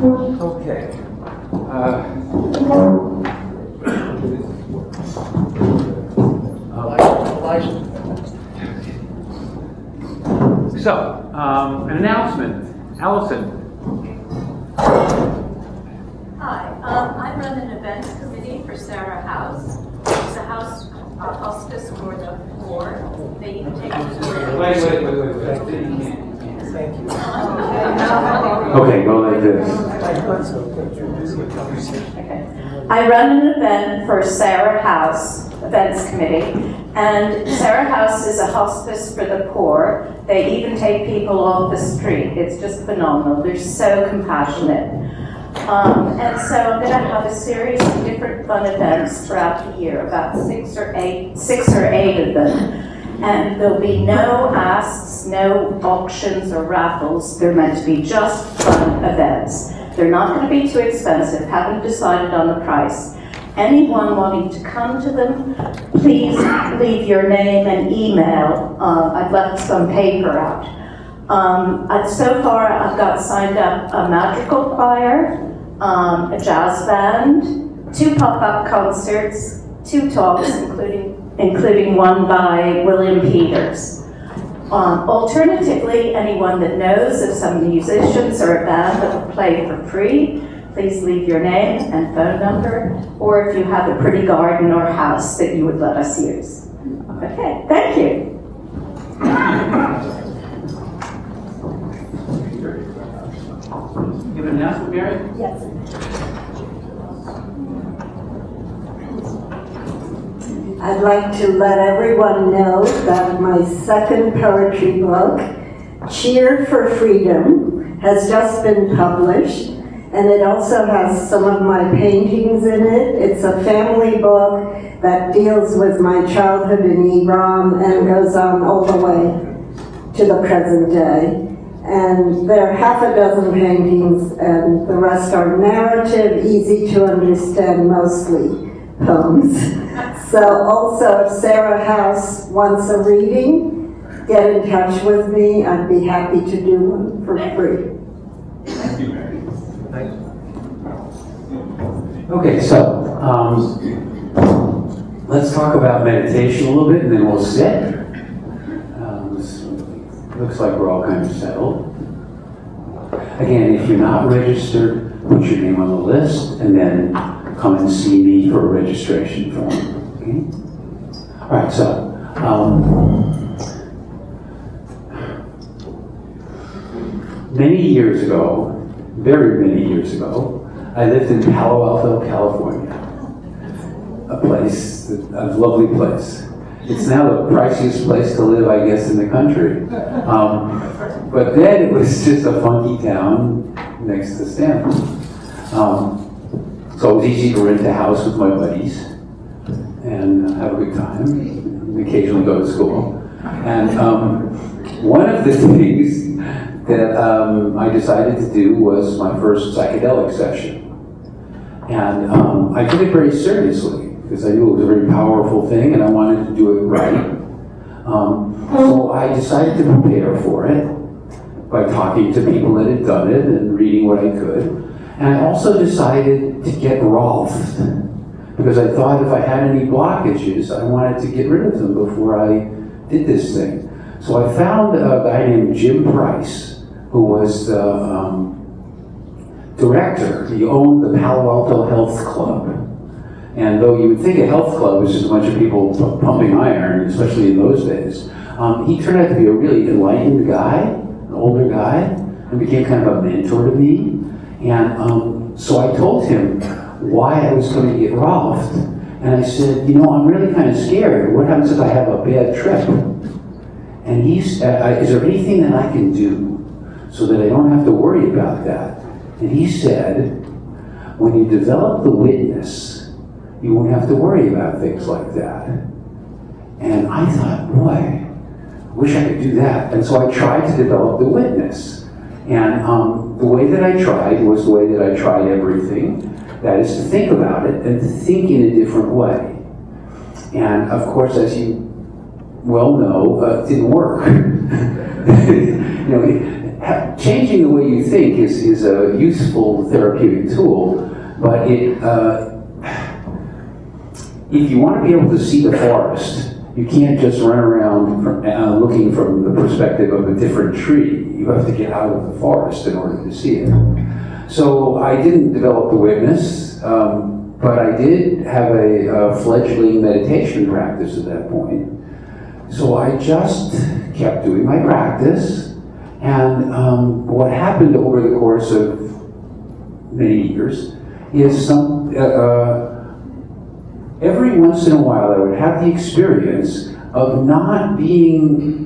Okay. So, an announcement. Allison. Hi, I run an events committee for Sarah House. It's a hospice for the poor. They even take Wait. Thank you. Okay, go like this. I run an event for Sarah House Events Committee, and Sarah House is a hospice for the poor. They even take people off the street. It's just phenomenal. They're so compassionate. And so I'm going to have a series of different fun events throughout the year, about six or eight of them. And there'll be no asks, no auctions or raffles. They're meant to be just fun events. They're not going to be too expensive. Haven't decided on the price. Anyone wanting to come to them, please leave your name and email. I've left some paper out. So far, I've got signed up a madrigal choir, a jazz band, 2 pop-up concerts, 2 talks, including one by William Peters. Alternatively, anyone that knows of some musicians or a band that will play for free, please leave your name and phone number, or if you have a pretty garden or house that you would let us use. Okay, thank you. You have an announcement, Mary? Yes. I'd like to let everyone know that my second poetry book, Cheer for Freedom, has just been published, and it also has some of my paintings in it. It's a family book that deals with my childhood in Iran and goes on all the way to the present day. And there are half a dozen paintings, and the rest are narrative, easy to understand, mostly poems. So also, if Sarah House wants a reading, get in touch with me. I'd be happy to do one for free. Thank you, Mary. Thank you. Okay, so let's talk about meditation a little bit, and then we'll sit. Looks like we're all kind of settled. Again, if you're not registered, put your name on the list, and then come and see me for a registration form. Okay? All right, so many years ago, very many years ago, I lived in Palo Alto, California, a lovely place. It's now the priciest place to live, I guess, in the country. But then it was just a funky town next to Stanford. So it was easy to rent a house with my buddies and have a good time, and occasionally go to school. And one of the things that I decided to do was my first psychedelic session. And I took it very seriously, because I knew it was a very powerful thing and I wanted to do it right. So I decided to prepare for it by talking to people that had done it and reading what I could. And I also decided to get Rolfed, because I thought if I had any blockages, I wanted to get rid of them before I did this thing. So I found a guy named Jim Price, who was the director. He owned the Palo Alto Health Club. And though you would think a health club was just a bunch of people pumping iron, especially in those days, he turned out to be a really enlightened guy, an older guy, and became kind of a mentor to me. And so I told him why I was going to get Rolfed. And I said, I'm really kind of scared. What happens if I have a bad trip? And he said, is there anything that I can do so that I don't have to worry about that? And he said, when you develop the witness, you won't have to worry about things like that. And I thought, boy, I wish I could do that. And so I tried to develop the witness. And the way that I tried was the way that I tried everything. That is to think about it and to think in a different way. And of course, as you well know, it didn't work. changing the way you think is a useful therapeutic tool, but if you want to be able to see the forest, you can't just run around looking from the perspective of a different tree. You have to get out of the forest in order to see it. So I didn't develop the witness, but I did have a fledgling meditation practice at that point. So I just kept doing my practice, and what happened over the course of many years is every once in a while I would have the experience of not being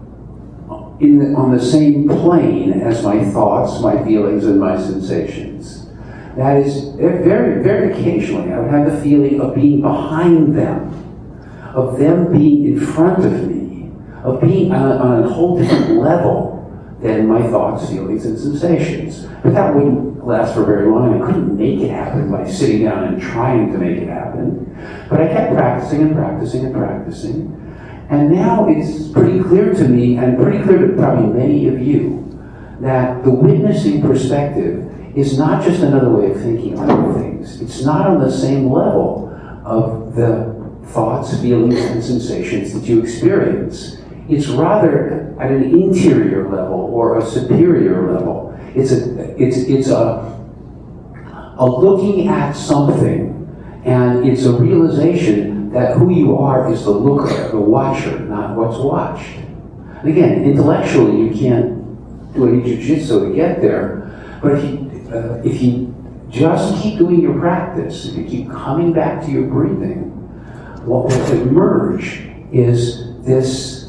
on the same plane as my thoughts, my feelings, and my sensations. That is, very, very occasionally I would have the feeling of being behind them, of them being in front of me, of being on a whole different level than my thoughts, feelings, and sensations. But that wouldn't last for very long, and I couldn't make it happen by sitting down and trying to make it happen. But I kept practicing and practicing and practicing. And now it's pretty clear to me, and pretty clear to probably many of you, that the witnessing perspective is not just another way of thinking about things. It's not on the same level of the thoughts, feelings, and sensations that you experience. It's rather at an interior level or a superior level. It's a looking at something, and it's a realization that who you are is the looker, the watcher, not what's watched. And again, intellectually, you can't do any jujitsu to get there, but if you just keep doing your practice, if you keep coming back to your breathing, what will emerge is this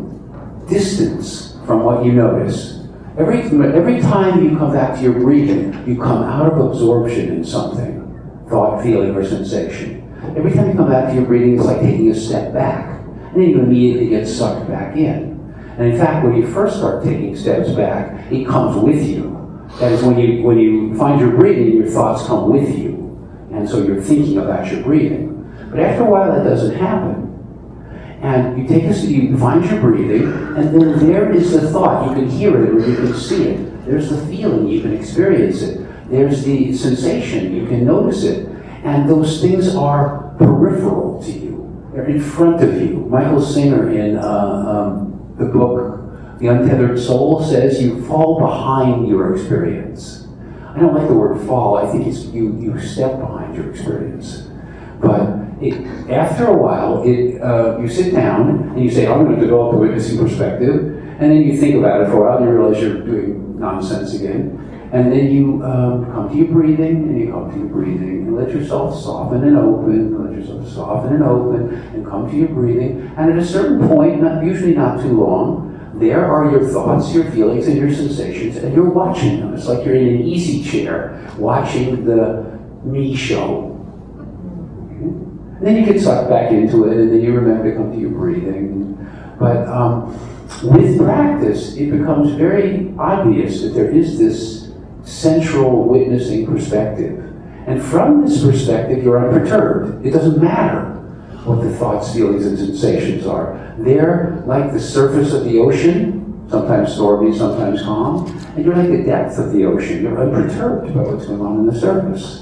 distance from what you notice. Every time you come back to your breathing, you come out of absorption in something, thought, feeling, or sensation. Every time you come back to your breathing, it's like taking a step back, and then you immediately get sucked back in. And in fact, when you first start taking steps back, it comes with you. That is, when you find your breathing, your thoughts come with you, and so you're thinking about your breathing. But after a while, that doesn't happen. And you find your breathing, and then there is the thought. You can hear it or you can see it. There's the feeling, you can experience it. There's the sensation, you can notice it. And those things are peripheral to you. They're in front of you. Michael Singer in the book, The Untethered Soul, says you fall behind your experience. I don't like the word fall. I think it's you step behind your experience. But after a while, you sit down and you say, I'm going to develop a witnessing perspective. And then you think about it for a while and you realize you're doing nonsense again. And then you come to your breathing, and you come to your breathing, and let yourself soften and open, let yourself soften and open, and come to your breathing. And at a certain point, usually not too long, there are your thoughts, your feelings, and your sensations, and you're watching them. It's like you're in an easy chair watching the me show. And then you get sucked back into it, and then you remember to come to your breathing. But with practice, it becomes very obvious that there is this central witnessing perspective. And from this perspective, you're unperturbed. It doesn't matter what the thoughts, feelings, and sensations are. They're like the surface of the ocean, sometimes stormy, sometimes calm, and you're like the depth of the ocean. You're unperturbed by what's going on in the surface.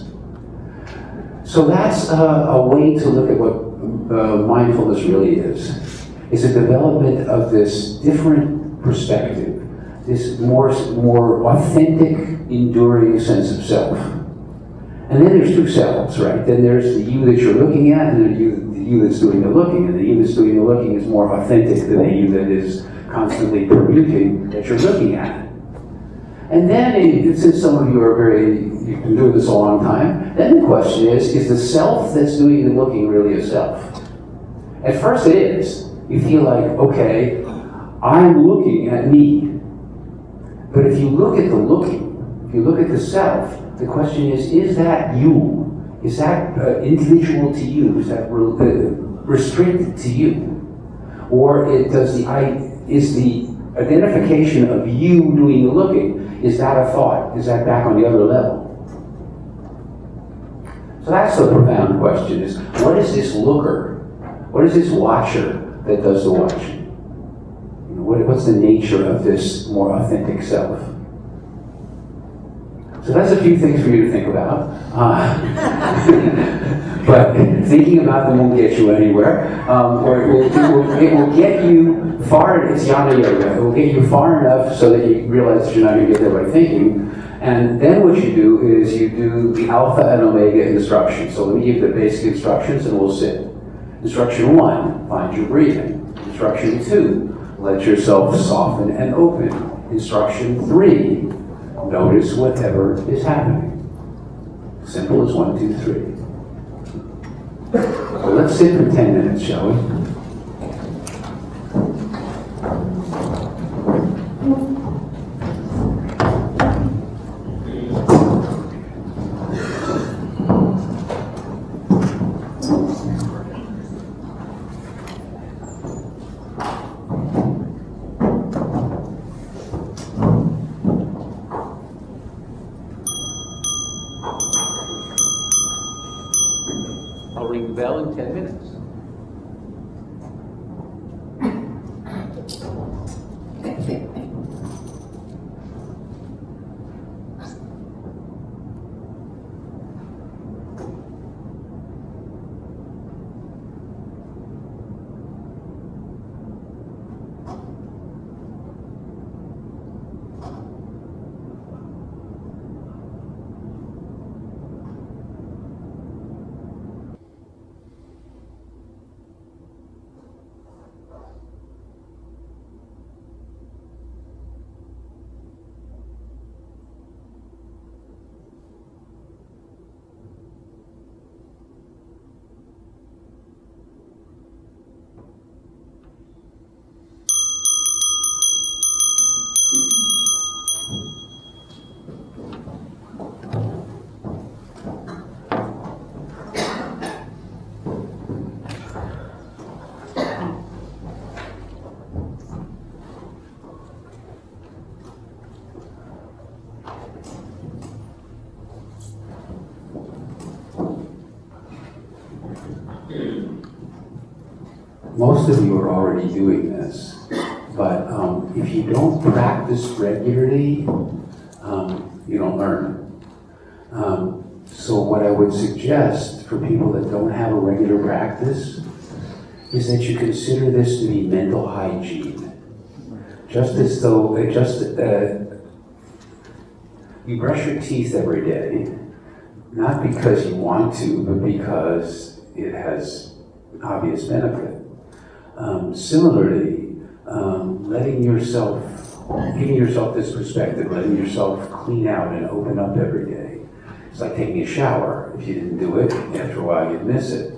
So that's a way to look at what mindfulness really is. It's a development of this different perspective, this more authentic, enduring sense of self. And then there's two selves, right? Then there's the you that you're looking at, and the you that's doing the looking. And the you that's doing the looking is more authentic than the you that is constantly permuting that you're looking at. And then, since some of you you've been doing this a long time, then the question is the self that's doing the looking really a self? At first it is. You feel like, okay, I'm looking at me. But if you look at the looking, if you look at the self, the question is that you? Is that individual to you? Is that restricted to you? Or is the identification of you doing the looking, is that a thought? Is that back on the other level? So that's the profound question, is what is this looker? What is this watcher that does the watching? What's the nature of this more authentic self? So that's a few things for you to think about. But thinking about them won't get you anywhere. Or it will get you far, it's Jnana Yoga, it will get you far enough so that you realize that you're not going to get there by thinking. And then what you do is you do the alpha and omega instructions. So let me give the basic instructions and we'll sit. Instruction 1, find your breathing. Instruction 2, let yourself soften and open. Instruction 3, notice whatever is happening. Simple as 1, 2, 3. So let's sit for 10 minutes, shall we? I'll ring the bell in 10 minutes. Most of you are already doing this, but if you don't practice regularly, you don't learn. So what I would suggest for people that don't have a regular practice is that you consider this to be mental hygiene. Just as though, you brush your teeth every day, not because you want to, but because it has obvious benefit. Similarly, giving yourself this perspective, letting yourself clean out and open up every day. It's like taking a shower. If you didn't do it, after a while you'd miss it.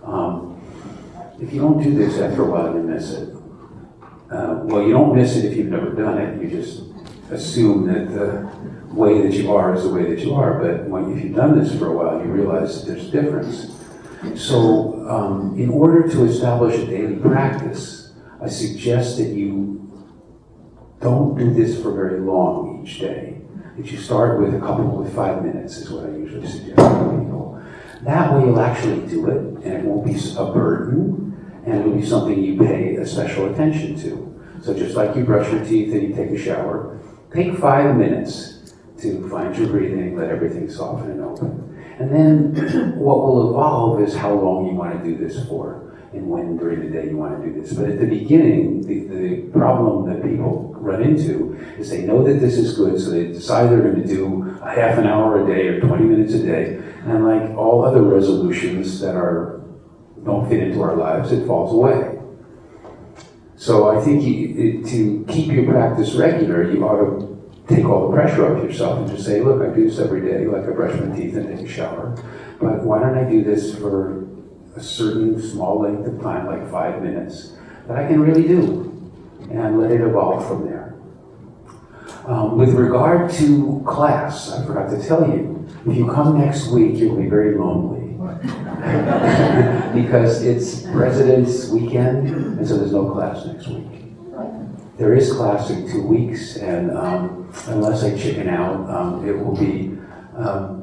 If you don't do this, after a while you miss it. Well, you don't miss it if you've never done it. You just assume that the way that you are is the way that you are. But if you've done this for a while, you realize that there's a difference. So, in order to establish a daily practice, I suggest that you don't do this for very long each day. That you start with 5 minutes is what I usually suggest to people. That way you'll actually do it, and it won't be a burden, and it'll be something you pay a special attention to. So just like you brush your teeth and you take a shower, take 5 minutes to find your breathing, let everything soften and open. And then what will evolve is how long you want to do this for and when during the day you want to do this. But at the beginning, the problem that people run into is they know that this is good, so they decide they're going to do a half an hour a day or 20 minutes a day. And like all other resolutions that don't fit into our lives, it falls away. So I think to keep your practice regular, you ought to take all the pressure off yourself and just say, look, I do this every day, like I brush my teeth and take a shower, but why don't I do this for a certain small length of time, like 5 minutes, that I can really do, and let it evolve from there. With regard to class, I forgot to tell you, if you come next week, you'll be very lonely. Because it's President's Weekend, and so there's no class next week. There is class in 2 weeks, and unless I chicken out, it will be a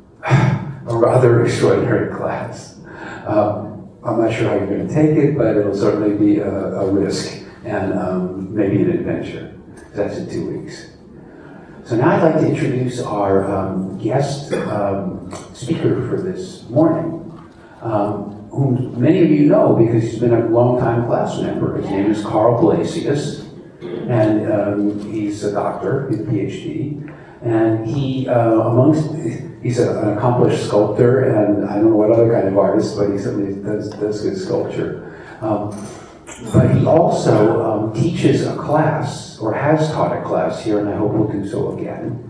rather extraordinary class. I'm not sure how you're going to take it, but it'll certainly be a risk. and maybe an adventure. That's in 2 weeks. So now I'd like to introduce our guest speaker for this morning, whom many of you know because he's been a longtime class member. His name is Carl Blasius, and he's a doctor, he's a PhD, and he's an accomplished sculptor, and I don't know what other kind of artist, but he certainly does good sculpture. But he also teaches a class, or has taught a class here, and I hope will do so again,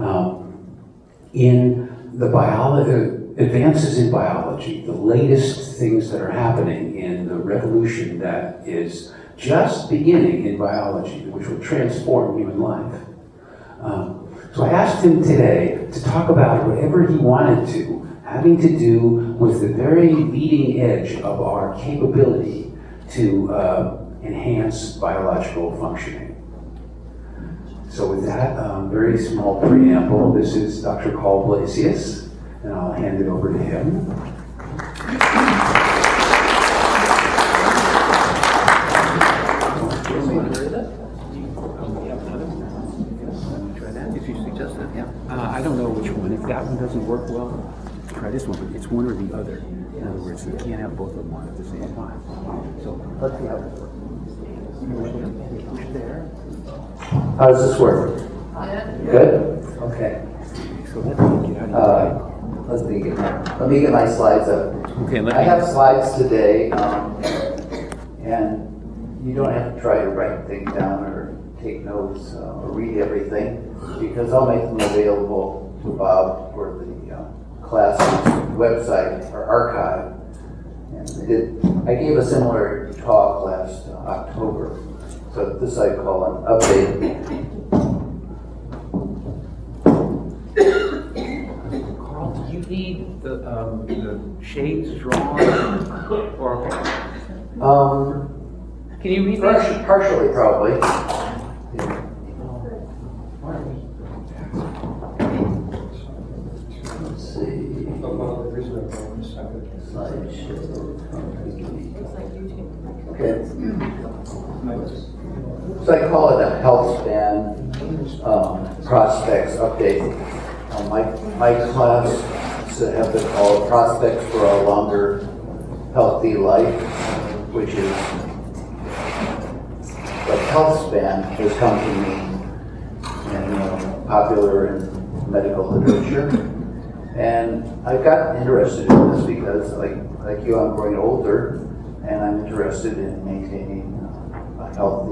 in the advances in biology, the latest things that are happening in the revolution that is just beginning in biology, which will transform human life. So I asked him today to talk about whatever he wanted to, having to do with the very leading edge of our capability to enhance biological functioning. So with that very small preamble, this is Dr. Carl Blasius, and I'll hand it over to him. I don't know which one. If that one doesn't work well, try this one. It's one or the other. In other words, you can't have both of them on at the same time. So let's see how this works. Push there. How does this work? Good? Okay. So let's get out of here. Let me get my slides up. Okay, I have slides today, and you don't have to try to write things down or take notes or read everything, because I'll make them available to Bob for the class website or archive. And I gave a similar talk last October, so this I call an update. Carl, do you need the shades drawn, or can you read this? Partially, probably. Let's see. Okay. So I call it a health span prospects update. My class have been called Prospects for a Longer Healthy Life, which is like health span has come to me in popular and medical literature. And I got interested in this because, like you, I'm growing older, and I'm interested in maintaining a healthy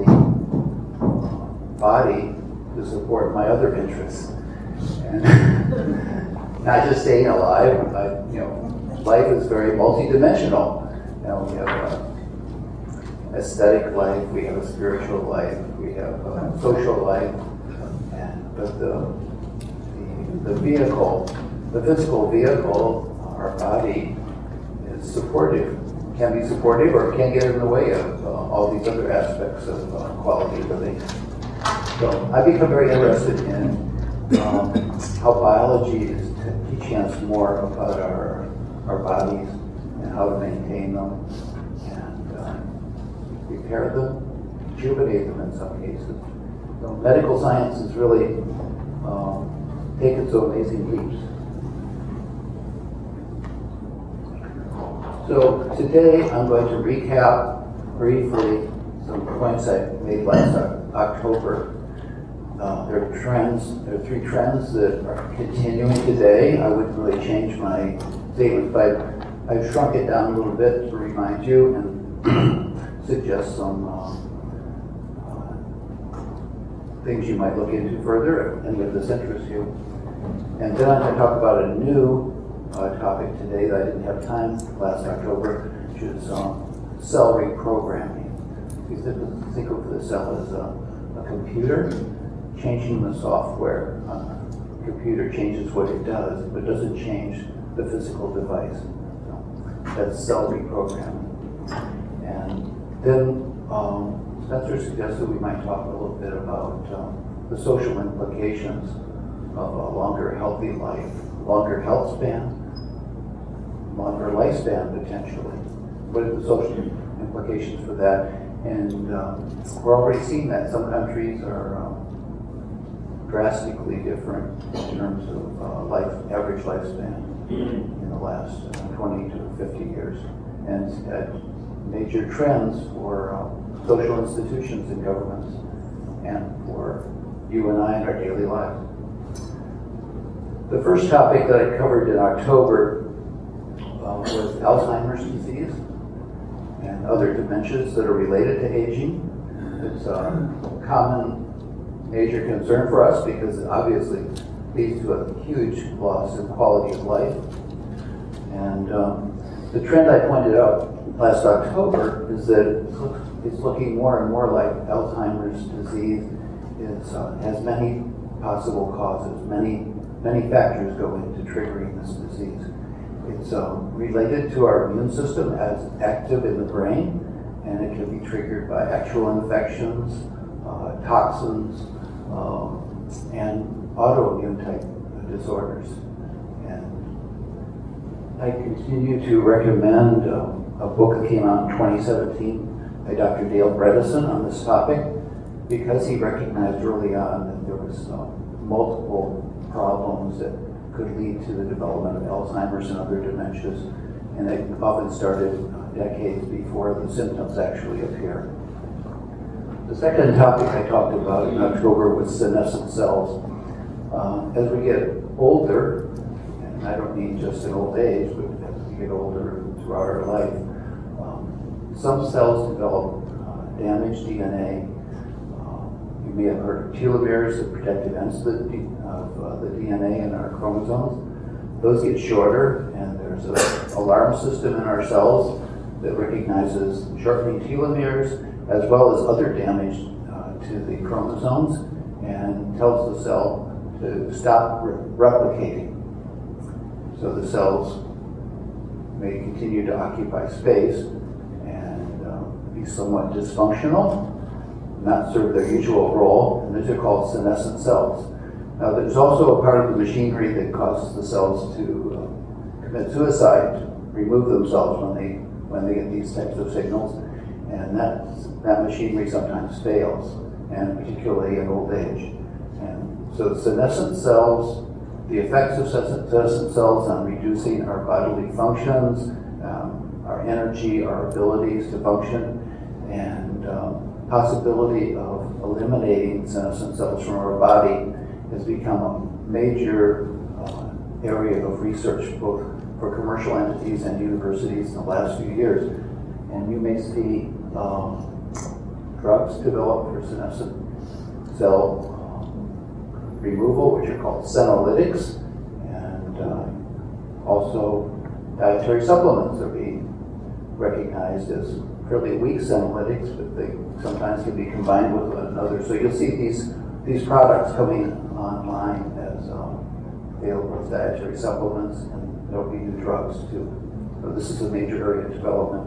body to support my other interests, and not just staying alive. Life is very multidimensional. We have aesthetic life, we have a spiritual life, we have a social life, but the vehicle. The physical vehicle, our body, is supportive, can be supportive, or can get in the way of all these other aspects of quality of living. So I've become very interested in how biology is teaching us more about our bodies and how to maintain them and repair them, rejuvenate them in some cases. So medical science has really taken some amazing leaps. So today I'm going to recap briefly some points I made last October. There are three trends that are continuing today. I wouldn't really change my statement, but I've shrunk it down a little bit to remind you and suggest some things you might look into further if any of this interests you. And then I'm going to talk about a new topic today that I didn't have time last October, which is cell reprogramming. You think of the cell as a computer, changing the software. A computer changes what it does, but doesn't change the physical device. So that's cell reprogramming. And then Spencer suggested we might talk a little bit about the social implications of a longer healthy life, longer health span, longer lifespan potentially. What are the social implications for that? And we're already seeing that some countries are drastically different in terms of average lifespan in the last 20 to 50 years. And major trends for social institutions and governments and for you and I in our daily lives. The first topic that I covered in October was Alzheimer's disease and other dementias that are related to aging. It's a common major concern for us because it obviously leads to a huge loss in quality of life. And the trend I pointed out last October is that it's looking more and more like Alzheimer's disease has many possible causes, many factors go into triggering this disease. It's related to our immune system as active in the brain, and it can be triggered by actual infections, toxins, and autoimmune type disorders. And I continue to recommend a book that came out in 2017 by Dr. Dale Bredesen on this topic, because he recognized early on that there was multiple problems that could lead to the development of Alzheimer's and other dementias, and they often started decades before the symptoms actually appear. The second topic I talked about in October was senescent cells. As we get older, and I don't mean just in old age, but as we get older throughout our life, some cells develop damaged DNA. You may have heard of telomeres, the protective ends of the DNA in our chromosomes. Those get shorter, and there's an alarm system in our cells that recognizes shortening telomeres as well as other damage to the chromosomes and tells the cell to stop replicating. So the cells may continue to occupy space and be somewhat dysfunctional, not serve their usual role, and these are called senescent cells. Now, there's also a part of the machinery that causes the cells to commit suicide, to remove themselves when they get these types of signals, and that machinery sometimes fails, and particularly in old age. And so senescent cells, the effects of senescent cells on reducing our bodily functions, our energy, our abilities to function, and possibility of eliminating senescent cells from our body has become a major area of research, both for commercial entities and universities in the last few years. And you may see drugs developed for senescent cell removal, which are called senolytics, and also dietary supplements are being recognized as fairly weak senolytics, but they sometimes can be combined with one another. So you'll see these products coming online as available as dietary supplements, and there'll be new drugs too. So this is a major area of development.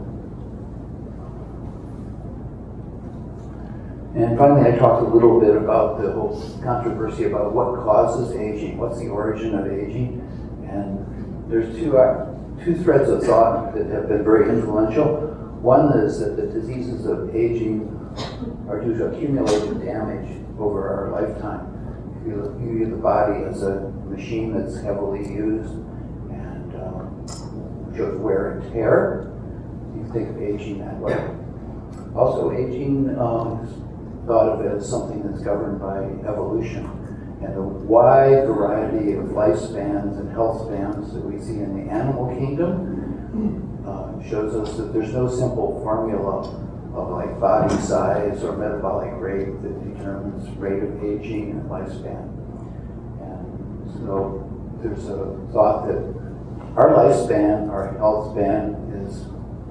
And finally, I talked a little bit about the whole controversy about what causes aging, what's the origin of aging, and there's two threads of thought that have been very influential. One is that the diseases of aging are due to accumulated damage over our lifetime. If you view the body as a machine that's heavily used and shows wear and tear, you think of aging that way. Also, aging is thought of as something that's governed by evolution, and the wide variety of lifespans and health spans that we see in the animal kingdom shows us that there's no simple formula of like body size or metabolic rate that determines rate of aging and lifespan. And so there's a thought that our lifespan, our health span is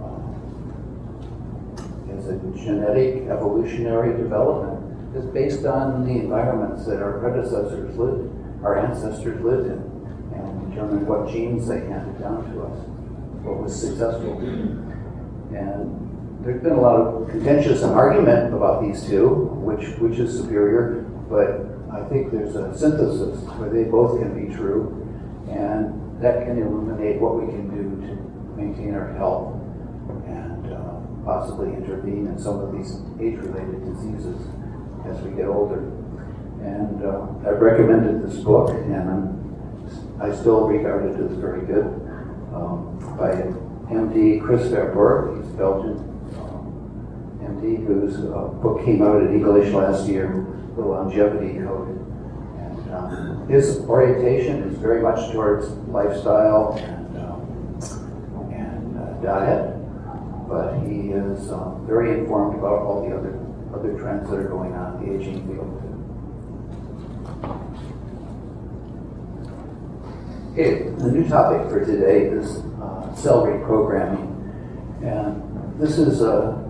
a genetic evolutionary development. It's based on the environments that our predecessors lived, our ancestors lived in, and determined what genes they handed down to us, what was successful. And there's been a lot of contentious argument about these two, which is superior, but I think there's a synthesis where they both can be true, and that can illuminate what we can do to maintain our health. and possibly intervene in some of these age-related diseases as we get older. And I've recommended this book, and I still regard it as very good, by MD Chris Verburg. He's a Belgian MD whose book came out in English last year, The Longevity Code. And his orientation is very much towards lifestyle and diet, but he is very informed about all the other trends that are going on in the aging field. Okay, the new topic for today is cell reprogramming, and this is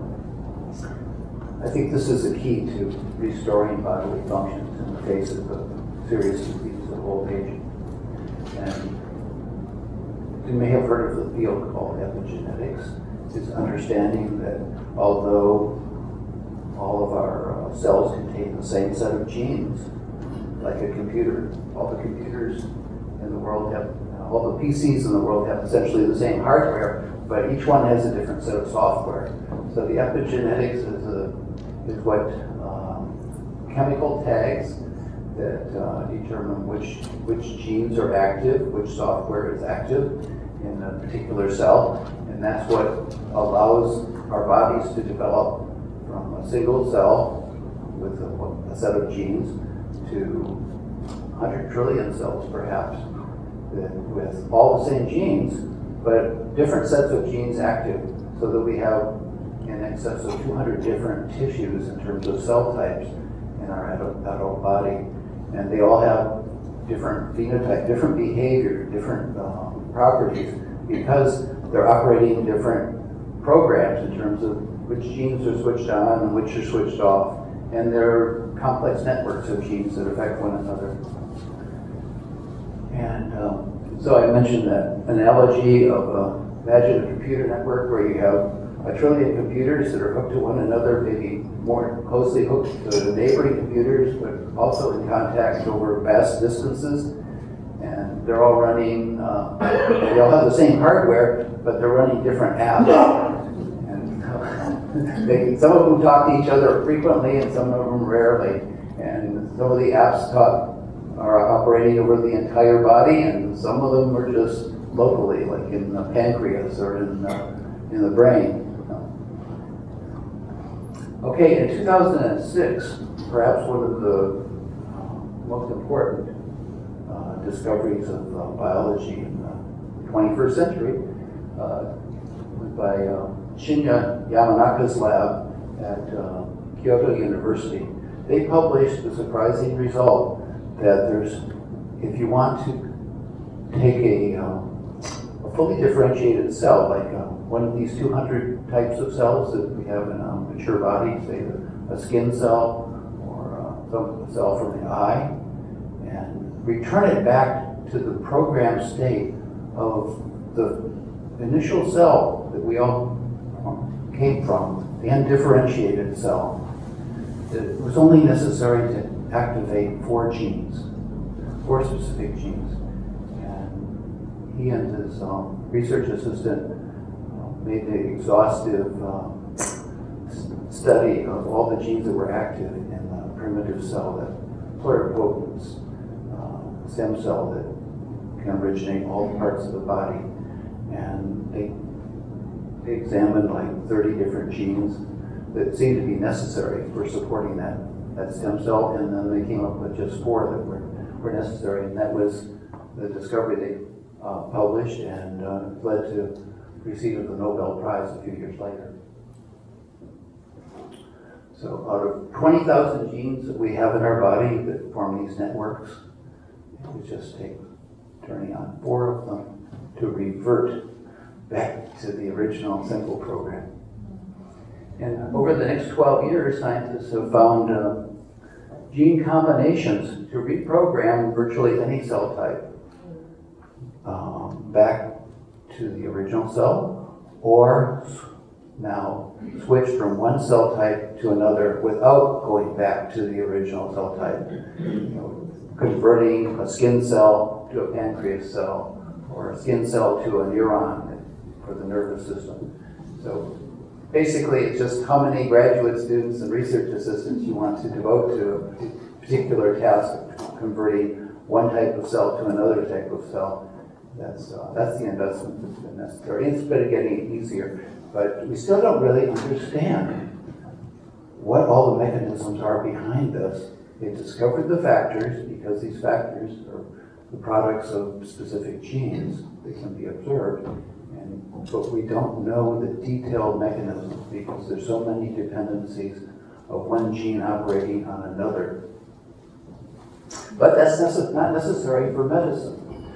I think this is the key to restoring bodily functions in the face of the serious disease of old age. And you may have heard of the field called epigenetics. It's understanding that although all of our cells contain the same set of genes, like a computer, all the computers in the world have, all the PCs in the world have essentially the same hardware, but each one has a different set of software. So the epigenetics is what chemical tags that determine which genes are active, which software is active in a particular cell, and that's what allows our bodies to develop from a single cell with a set of genes to 100 trillion cells perhaps, with all the same genes, but different sets of genes active, so that we have in excess of 200 different tissues in terms of cell types in our adult body. And they all have different phenotype, different behavior, different properties, because they're operating different programs in terms of which genes are switched on and which are switched off. And they're complex networks of genes that affect one another. And so I mentioned that analogy of imagine a computer network where you have 1 trillion computers that are hooked to one another, maybe more closely hooked to neighboring computers, but also in contact over vast distances. And they're all running, they all have the same hardware, but they're running different apps. And some of them talk to each other frequently and some of them rarely. And some of the apps are operating over the entire body, and some of them are just locally, like in the pancreas or in the brain. Okay, in 2006, perhaps one of the most important discoveries of biology in the 21st century was by Shinya Yamanaka's lab at Kyoto University. They published the surprising result that if you want to take a fully differentiated cell, like one of these 200 types of cells that we have in a mature body, say a skin cell or a cell from the eye, and return it back to the programmed state of the initial cell that we all came from, the undifferentiated cell. It was only necessary to activate 4 genes, 4 specific genes. And he and his research assistant made an exhaustive study of all the genes that were active in the primitive cell, that pluripotent stem cell that can originate all parts of the body. And they examined like 30 different genes that seemed to be necessary for supporting that stem cell, and then they came up with just 4 that were necessary, and that was the discovery they published and led to receipt of the Nobel Prize a few years later. So out of 20,000 genes that we have in our body that form these networks, it would just take turning on 4 of them to revert back to the original simple program. And over the next 12 years, scientists have found gene combinations to reprogram virtually any cell type back to the original cell, or now switch from one cell type to another without going back to the original cell type. Converting a skin cell to a pancreas cell, or a skin cell to a neuron for the nervous system. So basically, it's just how many graduate students and research assistants you want to devote to a particular task of converting one type of cell to another type of cell. That's the investment that's been necessary. It's been getting easier, but we still don't really understand what all the mechanisms are behind this. They discovered the factors because these factors are the products of specific genes that can be observed, but we don't know the detailed mechanisms because there's so many dependencies of one gene operating on another. But that's not necessary for medicine.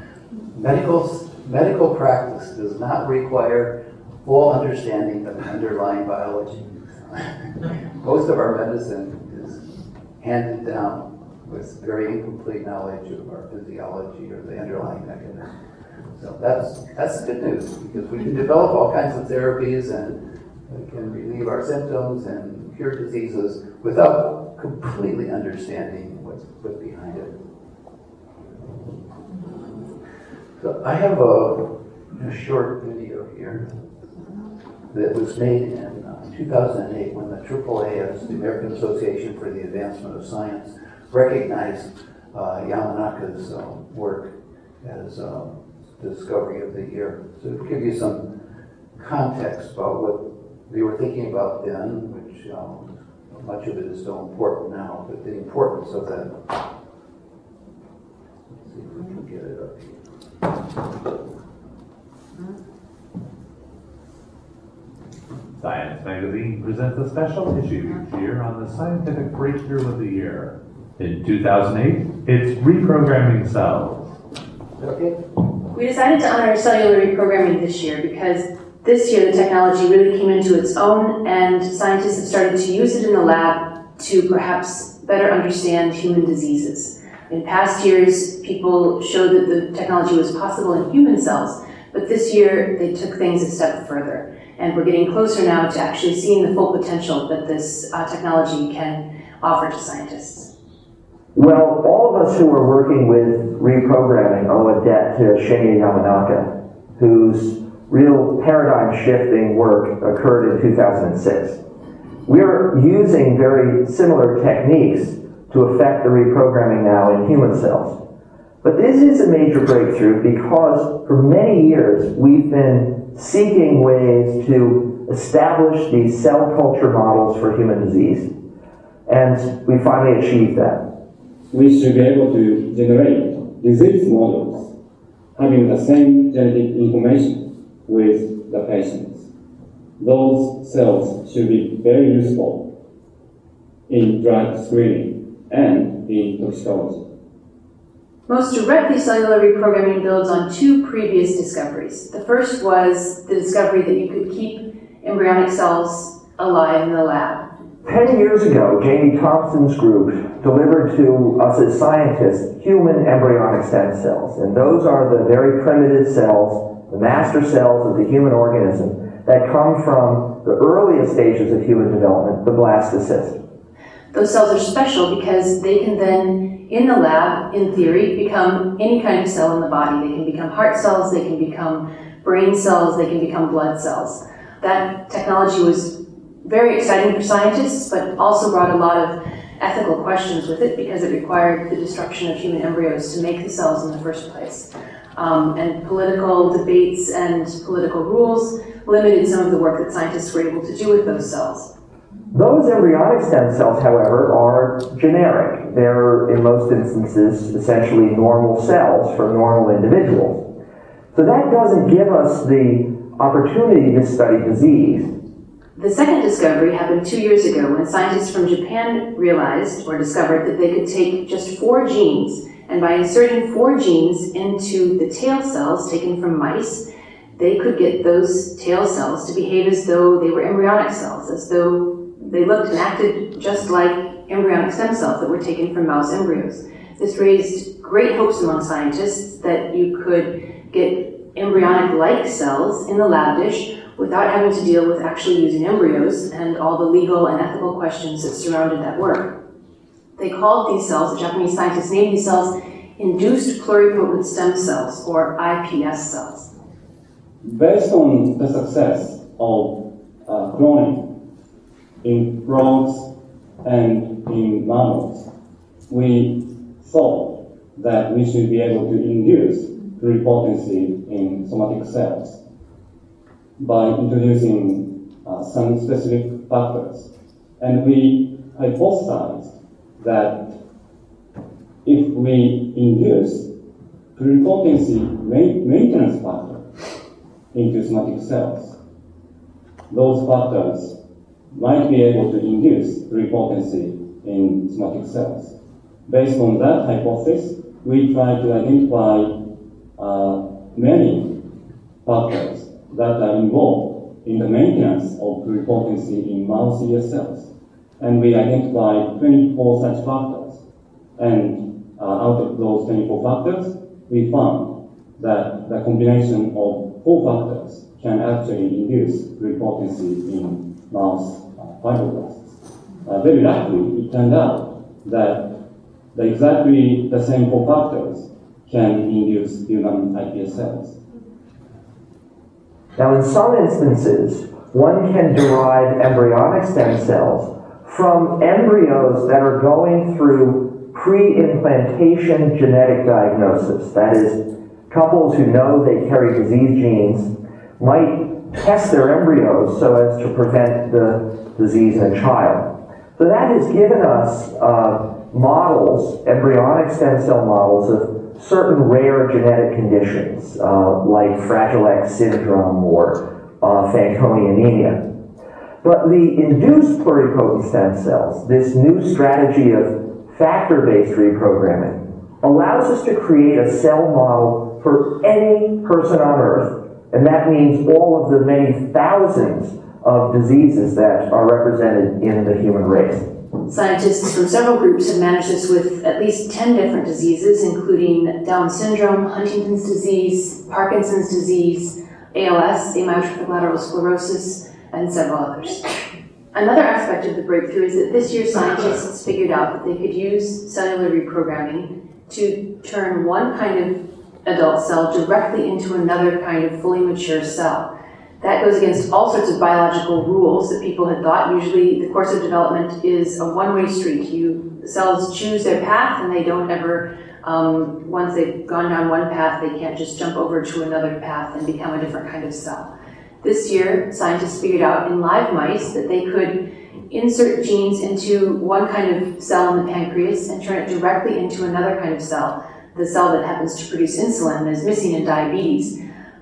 Medical practice does not require full understanding of the underlying biology. Most of our medicine is handed down with very incomplete knowledge of our physiology or the underlying mechanism. So that's the good news, because we can develop all kinds of therapies and we can relieve our symptoms and cure diseases without completely understanding what's behind it. So I have a short video here that was made in 2008 when the AAAS, the American Association for the Advancement of Science, recognized Yamanaka's work as the discovery of the year. So to give you some context about what they were thinking about then, which much of it is still important now, but the importance of that. Let's see if we can get it up here. Science Magazine presents a special issue each year on the scientific breakthrough of the year. In 2008, it's reprogramming cells. Okay. We decided to honor cellular reprogramming this year because this year the technology really came into its own and scientists have started to use it in the lab to perhaps better understand human diseases. In past years, people showed that the technology was possible in human cells, but this year they took things a step further. And we're getting closer now to actually seeing the full potential that this technology can offer to scientists. Well, all of us who are working with reprogramming owe a debt to Shinya Yamanaka, whose real paradigm-shifting work occurred in 2006. We're using very similar techniques to affect the reprogramming now in human cells. But this is a major breakthrough because for many years we've been seeking ways to establish these cell culture models for human disease. And we finally achieved that. We should be able to generate disease models having the same genetic information with the patients. Those cells should be very useful in drug screening and in toxicology. Most directly, cellular reprogramming builds on two previous discoveries. The first was the discovery that you could keep embryonic cells alive in the lab. 10 years ago, Jamie Thompson's group delivered to us as scientists human embryonic stem cells. And those are the very primitive cells, the master cells of the human organism that come from the earliest stages of human development, the blastocyst. Those cells are special because they can then, in the lab, in theory, become any kind of cell in the body. They can become heart cells, they can become brain cells, they can become blood cells. That technology was very exciting for scientists, but also brought a lot of ethical questions with it because it required the destruction of human embryos to make the cells in the first place. And political debates and political rules limited some of the work that scientists were able to do with those cells. Those embryonic stem cells, however, are generic. They're, in most instances, essentially normal cells for normal individuals. So that doesn't give us the opportunity to study disease. The second discovery happened 2 years ago when scientists from Japan realized or discovered that they could take just 4 genes, and by inserting 4 genes into the tail cells taken from mice, they could get those tail cells to behave as though they were embryonic cells, as though they looked and acted just like embryonic stem cells that were taken from mouse embryos. This raised great hopes among scientists that you could get embryonic-like cells in the lab dish without having to deal with actually using embryos and all the legal and ethical questions that surrounded that work. They called these cells, the Japanese scientists named these cells, induced pluripotent stem cells, or iPS cells. Based on the success of cloning in frogs and in mammals, we thought that we should be able to induce pluripotency in somatic cells by introducing some specific factors. And we hypothesized that if we induce pluripotency maintenance factor into somatic cells, those factors might be able to induce pluripotency in somatic cells. Based on that hypothesis, we tried to identify many factors that are involved in the maintenance of pluripotency in mouse ear cells. And we identified 24 such factors. And out of those 24 factors, we found that the combination of 4 factors can actually induce pluripotency in mouse fibroblasts. Very luckily, it turned out that exactly the same 4 factors can induce human iPS cells. Now, in some instances, one can derive embryonic stem cells from embryos that are going through pre-implantation genetic diagnosis. That is, couples who know they carry disease genes might test their embryos so as to prevent the disease in a child. So that has given us models, embryonic stem cell models of certain rare genetic conditions, like Fragile X syndrome or Fanconi anemia. But the induced pluripotent stem cells, this new strategy of factor-based reprogramming, allows us to create a cell model for any person on Earth, and that means all of the many thousands of diseases that are represented in the human race. Scientists from several groups have managed this with at least 10 different diseases, including Down syndrome, Huntington's disease, Parkinson's disease, ALS, amyotrophic lateral sclerosis, and several others. Another aspect of the breakthrough is that this year scientists figured out that they could use cellular reprogramming to turn one kind of adult cell directly into another kind of fully mature cell. That goes against all sorts of biological rules that people had thought. Usually the course of development is a one-way street. The cells choose their path and they don't ever, once they've gone down one path, they can't just jump over to another path and become a different kind of cell. This year, scientists figured out in live mice that they could insert genes into one kind of cell in the pancreas and turn it directly into another kind of cell, the cell that happens to produce insulin and is missing in diabetes.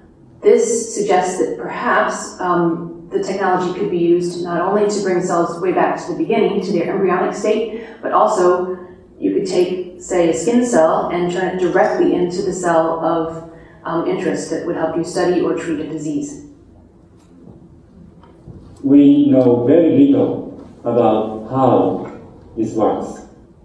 This suggests that perhaps the technology could be used not only to bring cells way back to the beginning, to their embryonic state, but also you could take, say, a skin cell and turn it directly into the cell of interest that would help you study or treat a disease. We know very little about how this works,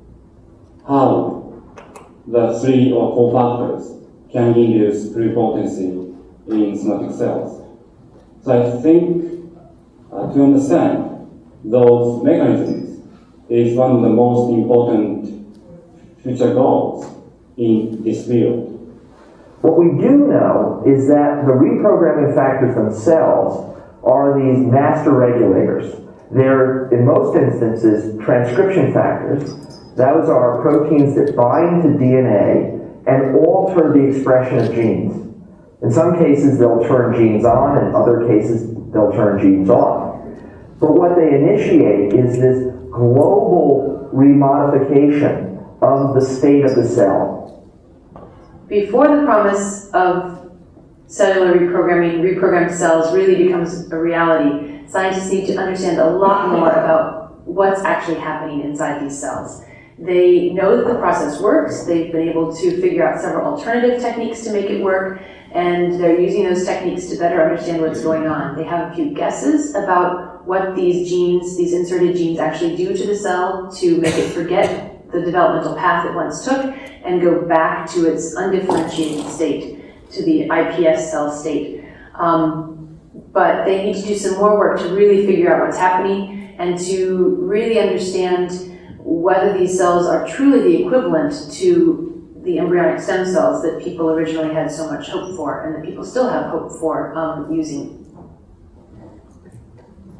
how the 3 or 4 factors can induce pluripotency in somatic cells. So I think to understand those mechanisms is one of the most important future goals in this field. What we do know is that the reprogramming factors themselves are these master regulators. They're, in most instances, transcription factors. Those are proteins that bind to DNA and alter the expression of genes. In some cases, they'll turn genes on, in other cases, they'll turn genes off. But what they initiate is this global remodification of the state of the cell. Before the promise of cellular reprogrammed cells really becomes a reality, scientists need to understand a lot more about what's actually happening inside these cells. They know that the process works. They've been able to figure out several alternative techniques to make it work, and they're using those techniques to better understand what's going on. They have a few guesses about what these genes, these inserted genes, actually do to the cell to make it forget the developmental path it once took and go back to its undifferentiated state, to the iPS cell state. But they need to do some more work to really figure out what's happening and to really understand whether these cells are truly the equivalent to the embryonic stem cells that people originally had so much hope for and that people still have hope for using.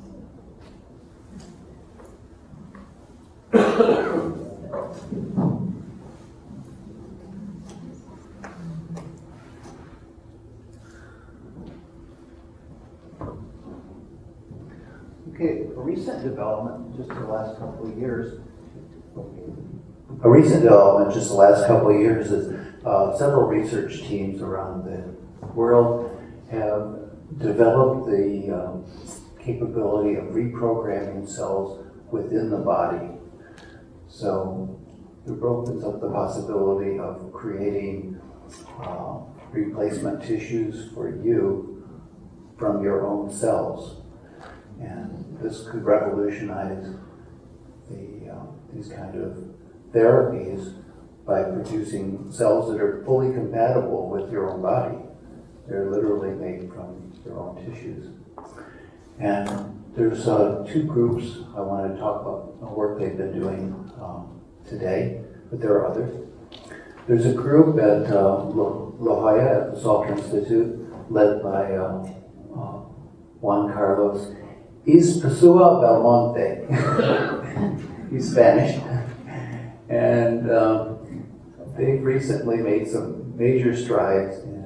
Okay, a recent development just the last couple of years. A recent development just the last couple of years is several research teams around the world have developed the capability of reprogramming cells within the body. So it opens up the possibility of creating replacement tissues for you from your own cells. And this could revolutionize these kind of therapies by producing cells that are fully compatible with your own body. They're literally made from your own tissues. And there's two groups I want to talk about the work they've been doing today, but there are others. There's a group at La Jolla at the Salk Institute, led by Juan Carlos Ispasua Belmonte. He's Spanish. And they've recently made some major strides in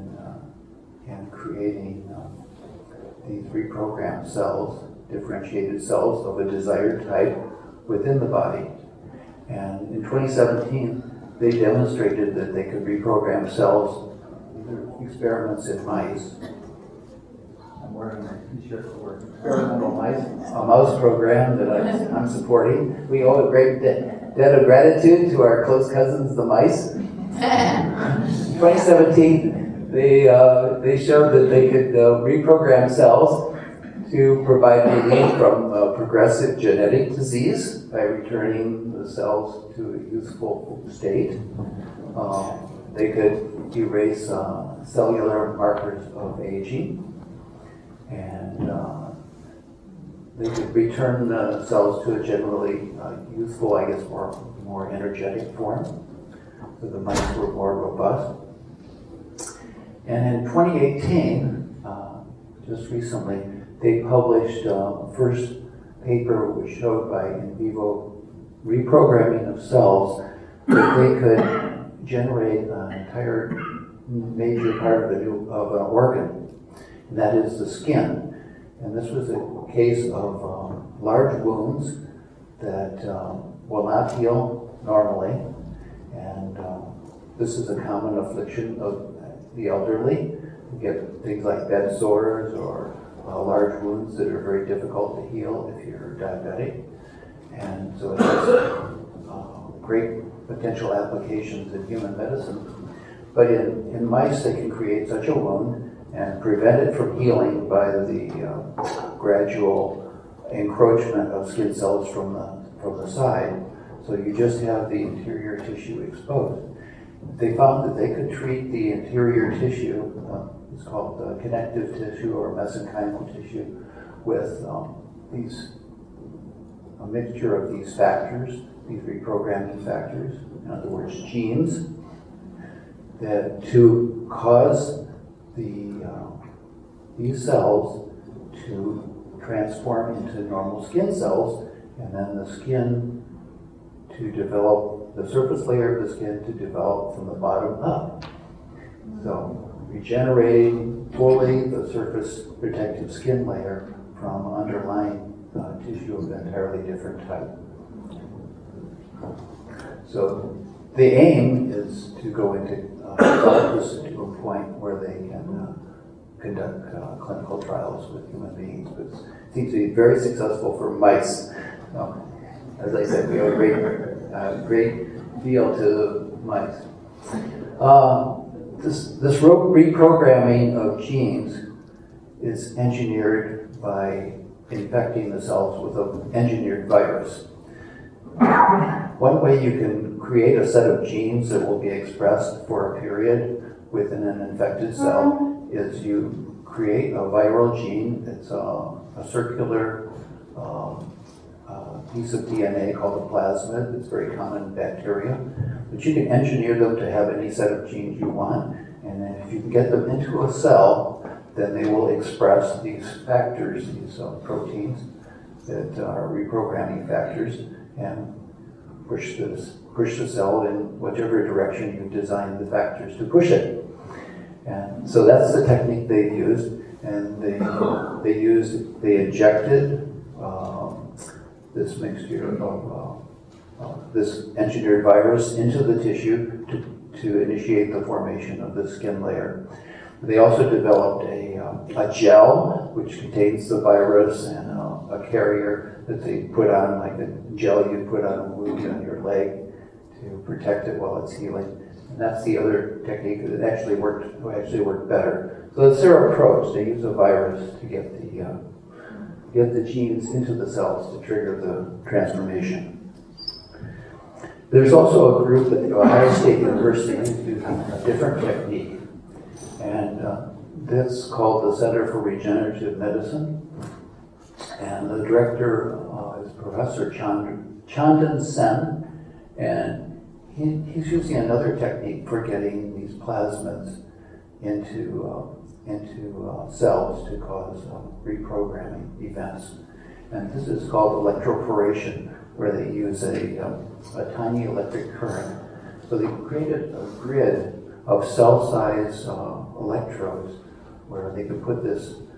creating these reprogrammed cells, differentiated cells of a desired type within the body. And in 2017, they demonstrated that they could reprogram cells. These are experiments in mice. I'm wearing a t-shirt for experimental mice, a mouse program that I'm supporting. We owe a great debt of gratitude to our close cousins, the mice. In 2017, they showed that they could reprogram cells to provide relief from progressive genetic disease by returning the cells to a useful state. They could erase cellular markers of aging, and they could return the cells to a generally useful, I guess, more energetic form. So the mice were more robust. And in 2018, just recently, they published first paper which showed by in vivo reprogramming of cells that they could generate an entire major part of an organ, and that is the skin. And this was a case of large wounds that will not heal normally, and this is a common affliction of the elderly. You get things like bed sores or large wounds that are very difficult to heal if you're diabetic. And so it has great potential applications in human medicine. But in mice, they can create such a wound and prevent it from healing by the gradual encroachment of skin cells from the side. So you just have the interior tissue exposed. They found that they could treat the interior tissue, it's called connective tissue or mesenchymal tissue, with a mixture of these factors, these reprogramming factors, in other words, genes, that to cause these cells to transform into normal skin cells, and then the skin to develop, the surface layer of the skin to develop from the bottom up. So regenerating fully the surface protective skin layer from underlying tissue of an entirely different type. So the aim is to go into develop this to a point where they can conduct clinical trials with human beings, but it seems to be very successful for mice. As I said, we owe a great deal to mice. This reprogramming of genes is engineered by infecting the cells with an engineered virus. One way you can create a set of genes that will be expressed for a period within an infected cell is you create a viral gene. It's a circular piece of DNA called a plasmid. It's very common in bacteria. But you can engineer them to have any set of genes you want. And then if you can get them into a cell, then they will express these factors, these proteins that are reprogramming factors, and push the cell in whichever direction you designed the factors to push it. And so that's the technique they've used. And they injected this mixture of this engineered virus into the tissue to initiate the formation of the skin layer. They also developed a gel which contains the virus and a carrier that they put on, like a gel you put on a wound on your leg to protect it while it's healing. And that's the other technique that actually worked better. So that's their approach. They use a virus to get the genes into the cells to trigger the transformation. There's also a group at the Ohio State University using a different technique, and that's called the Center for Regenerative Medicine. And the director is Professor Chandan Sen, and he's using another technique for getting these plasmids into cells to cause reprogramming events. And this is called electroporation, where they use a tiny electric current. So they created a grid of cell-size electrodes where they can put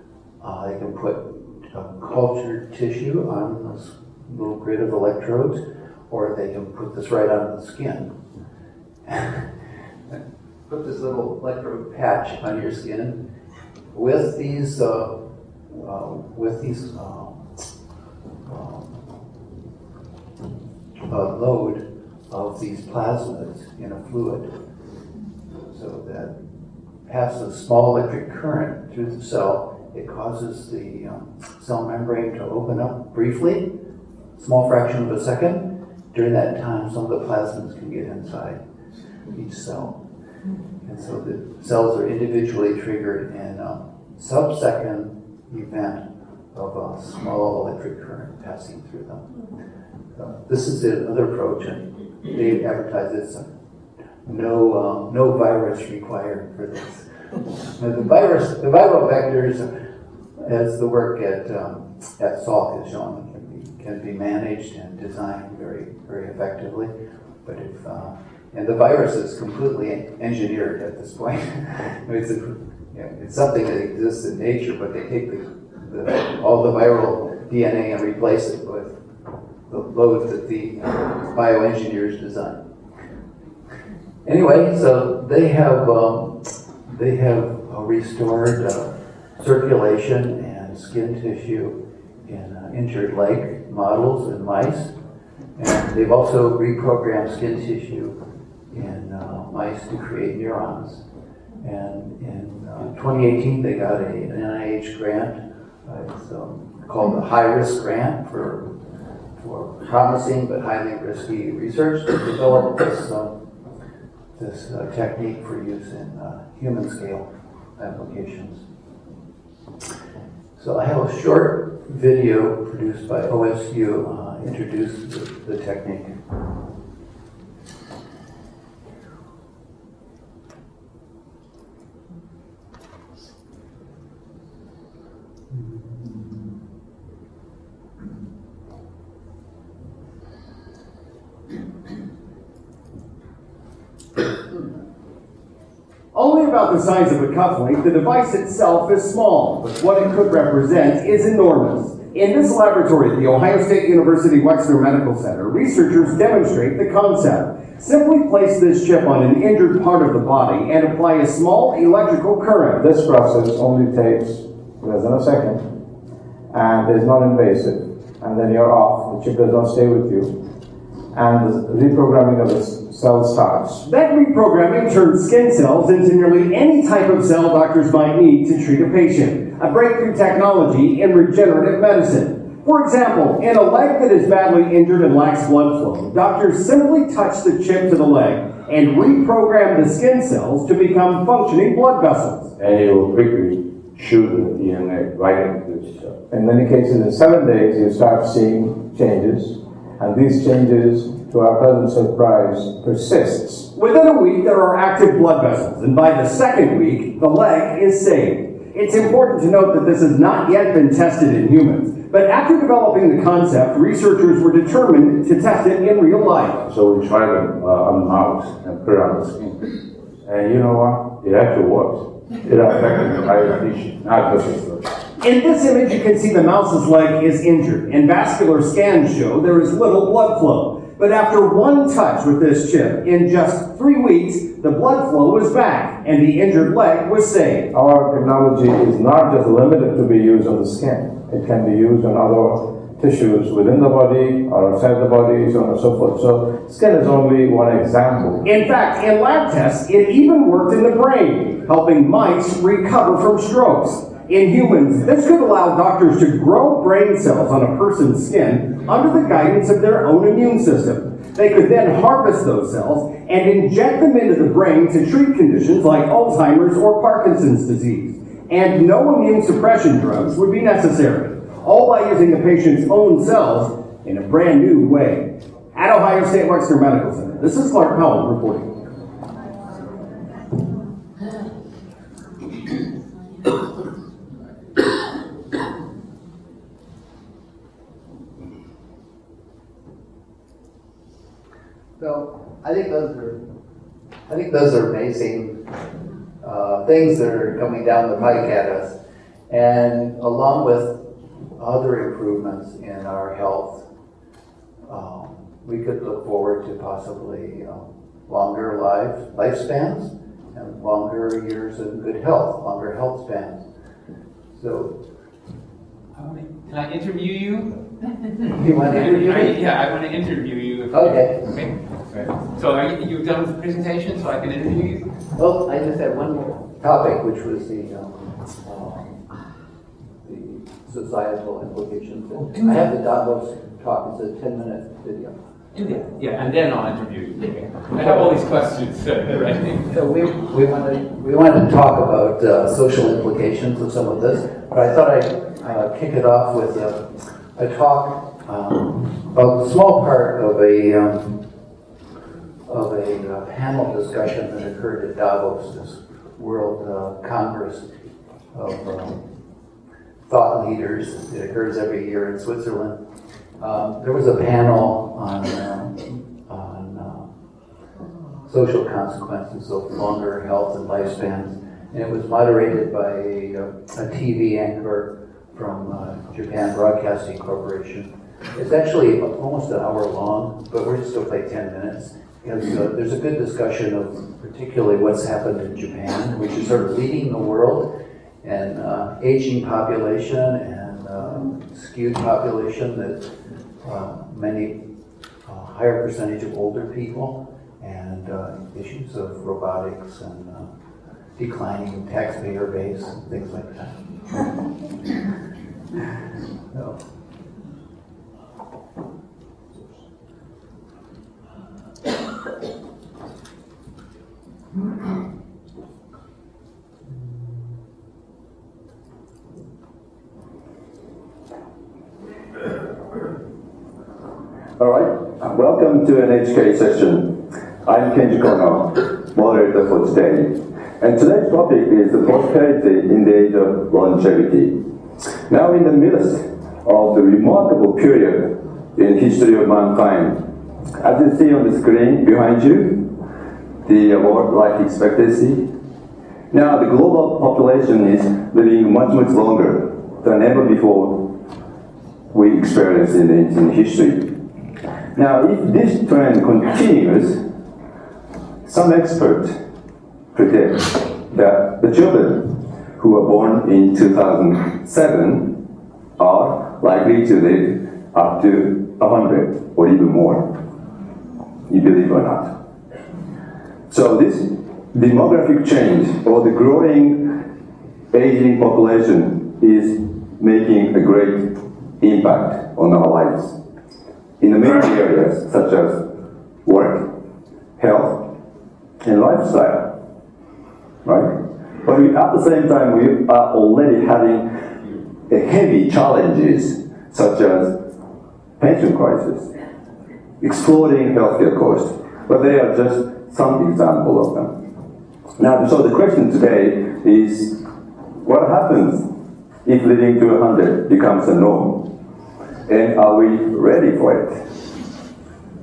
cultured tissue on this little grid of electrodes, or they can put this right on the skin. Put this little electrode patch on your skin with these load of these plasmids in a fluid, so that passes small electric current through the cell. It causes the cell membrane to open up briefly, small fraction of a second. During that time, some of the plasmids can get inside each cell. And so the cells are individually triggered in a sub-second event of a small electric current passing through them. This is another approach, and they advertise this. No virus required for this. Now, the viral vectors, as the work at Salk has shown, can be managed and designed very, very effectively. But and the virus is completely engineered at this point. It's something that exists in nature, but they take all the viral DNA and replace it with the load that the bioengineers designed. Anyway, so they have restored circulation and skin tissue in injured leg models in mice, and they've also reprogrammed skin tissue in mice to create neurons. And in 2018, they got an NIH grant. It's called the High Risk Grant for promising but highly risky research to develop this technique for use in human scale applications. So I have a short video produced by OSU introduced the technique. Only about the size of a cufflink, the device itself is small, but what it could represent is enormous. In this laboratory at The Ohio State University Wexner Medical Center, researchers demonstrate the concept. Simply place this chip on an injured part of the body and apply a small electrical current. This process only takes less than a second, and is not invasive. And then you're off, the chip does not stay with you, and the reprogramming of the cell starts. That reprogramming turns skin cells into nearly any type of cell doctors might need to treat a patient. A breakthrough technology in regenerative medicine. For example, in a leg that is badly injured and lacks blood flow, doctors simply touch the chip to the leg and reprogram the skin cells to become functioning blood vessels. And it will quickly shoot the DNA right into the cell. In many cases, in 7 days, you start seeing changes, and these changes, to our pleasant surprise, persists. Within a week, there are active blood vessels, and by the second week, the leg is saved. It's important to note that this has not yet been tested in humans, but after developing the concept, researchers were determined to test it in real life. So we tried them on mouse and put it on the skin. And you know what? It actually works. It affected the entire tissue, not just the In this image, you can see the mouse's leg is injured, and vascular scans show there is little blood flow. But after one touch with this chip, in just 3 weeks, the blood flow was back, and the injured leg was saved. Our technology is not just limited to be used on the skin. It can be used on other tissues within the body or outside the body, so on and so forth. So skin is only one example. In fact, in lab tests, it even worked in the brain, helping mice recover from strokes. In humans, this could allow doctors to grow brain cells on a person's skin under the guidance of their own immune system. They could then harvest those cells and inject them into the brain to treat conditions like Alzheimer's or Parkinson's disease. And no immune suppression drugs would be necessary, all by using the patient's own cells in a brand new way. At Ohio State Wexner Medical Center, this is Clark Powell reporting. So I think those are amazing things that are coming down the pike at us, and along with other improvements in our health, we could look forward to possibly longer lifespans and longer years of good health, longer health spans. So, Can I interview you? you want to interview me? Yeah, I want to interview you. Okay. Okay. So are you done with the presentation so I can interview you? Well, I just had one more topic, which was the societal implications. I have the Davos talk. It's a 10-minute video. Do that. Yeah, and then I'll interview you. I have all these questions, right? So we want to talk about social implications of some of this, but I thought I'd kick it off with a talk about a small part of a panel discussion that occurred at Davos, this World Congress of Thought Leaders. It occurs every year in Switzerland. There was a panel on social consequences of longer health and lifespans, and it was moderated by a TV anchor from Japan Broadcasting Corporation. It's actually almost an hour long, but we're just going to play 10 minutes. Because there's a good discussion of particularly what's happened in Japan, which is sort of leading the world, and aging population and skewed population that many higher percentage of older people, and issues of robotics and declining taxpayer base and things like that. So. All right, welcome to NHK session. I'm Kenji Kono, moderator for today. And today's topic is the prosperity in the age of longevity. Now in the midst of the remarkable period in history of mankind, as you see on the screen behind you, the world life expectancy. Now the global population is living much longer than ever before we experienced in history. Now, if this trend continues, some experts predict that the children who were born in 2007 are likely to live up to 100 or even more, you believe or not. So this demographic change or the growing aging population is making a great impact on our lives in the many areas such as work, health, and lifestyle, right? But at the same time, we are already having heavy challenges such as pension crisis, exploding healthcare costs, but they are just some example of them. Now, so the question today is, what happens if living to 100 becomes a norm? And are we ready for it?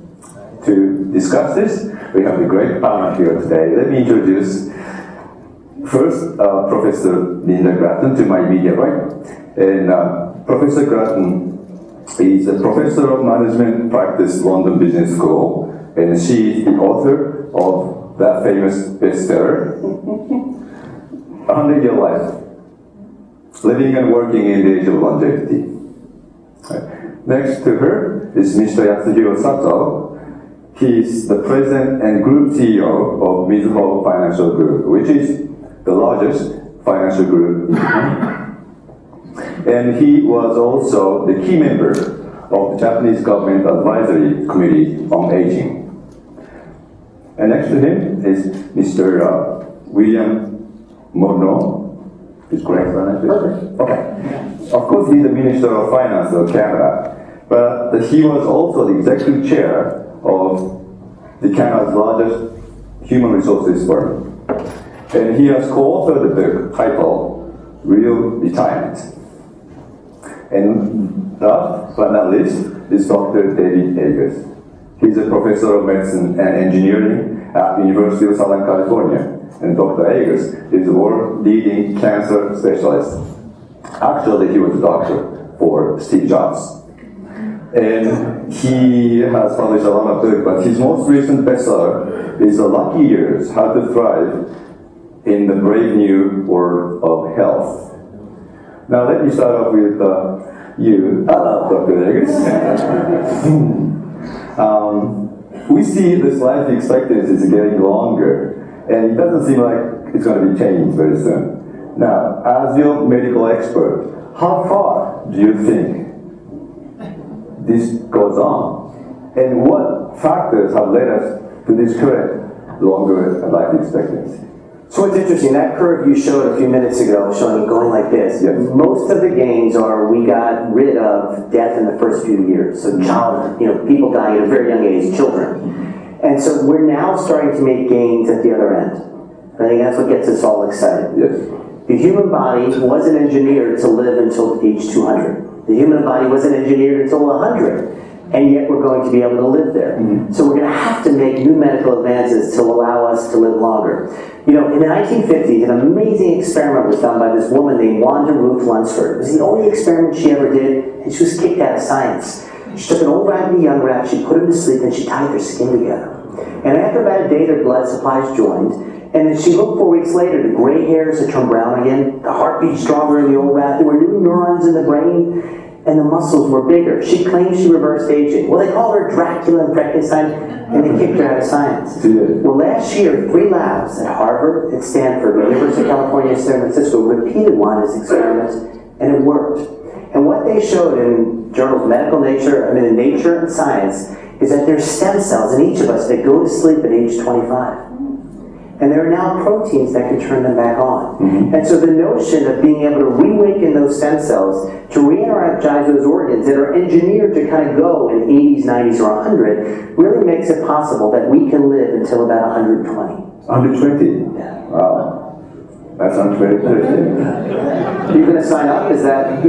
To discuss this, we have a great panel here today. Let me introduce First, Professor Linda Gratton to my immediate right. And Professor Gratton is a professor of management practice, London Business School, and she is the author of that famous bestseller, 100-Year Life, Living and Working in the Age of Longevity. Next to her is Mr. Yasuhiro Sato. He is the president and group CEO of Mizuho Financial Group, which is the largest financial group in Japan. And he was also the key member of the Japanese Government Advisory Committee on Aging. And next to him is Mr. William Monroe. Is correct pronunciation? Okay. Of course, he's the Minister of Finance of Canada, but he was also the executive chair of the Canada's largest human resources firm. And he has co-authored the book titled Real Retirement. And last but not least is Dr. David Eggers. He's a professor of medicine and engineering at the University of Southern California. And Dr. Eggers is the world leading cancer specialist. Actually, he was a doctor for Steve Jobs. And he has published a lot of books, but his most recent bestseller is The Lucky Years, How to Thrive in the Brave New World of Health. Now let me start off with you, Dr. Eggers. We see this life expectancy is getting longer, and it doesn't seem like it's going to be changed very soon. Now, as your medical expert, how far do you think this goes on? And what factors have led us to this current longer life expectancy? So it's interesting, that curve you showed a few minutes ago, showing it going like this, yes. Most of the gains are we got rid of death in the first few years. So people dying at a very young age, children. And so we're now starting to make gains at the other end. I think that's what gets us all excited. Yes. The human body wasn't engineered to live until age 200. The human body wasn't engineered until 100. And yet we're going to be able to live there. Mm-hmm. So we're going to have to make new medical advances to allow us to live longer. In the 1950s, an amazing experiment was done by this woman named Wanda Ruth Lunsford. It was the only experiment she ever did, and she was kicked out of science. She took an old rat and a young rat, she put them to sleep, and she tied their skin together. And after about a day, their blood supplies joined. And then she looked 4 weeks later, the gray hairs had turned brown again, the heartbeat stronger in the old rat, there were new neurons in the brain, and the muscles were bigger. She claimed she reversed aging. Well, they called her Dracula and Frankenstein, and they kicked her out of science. Well, last year, 3 labs at Harvard, at Stanford, University of California, San Francisco repeated Wanda's experiments, and it worked. And what they showed in journals in Nature and Science, is that there's stem cells in each of us that go to sleep at age 25. And there are now proteins that can turn them back on. Mm-hmm. And so the notion of being able to reawaken those stem cells, to re-energize those organs that are engineered to kind of go in 80s, 90s, or 100, really makes it possible that we can live until about 120. 120? Yeah. Wow. That sounds very good. Are you going to sign up? Is that...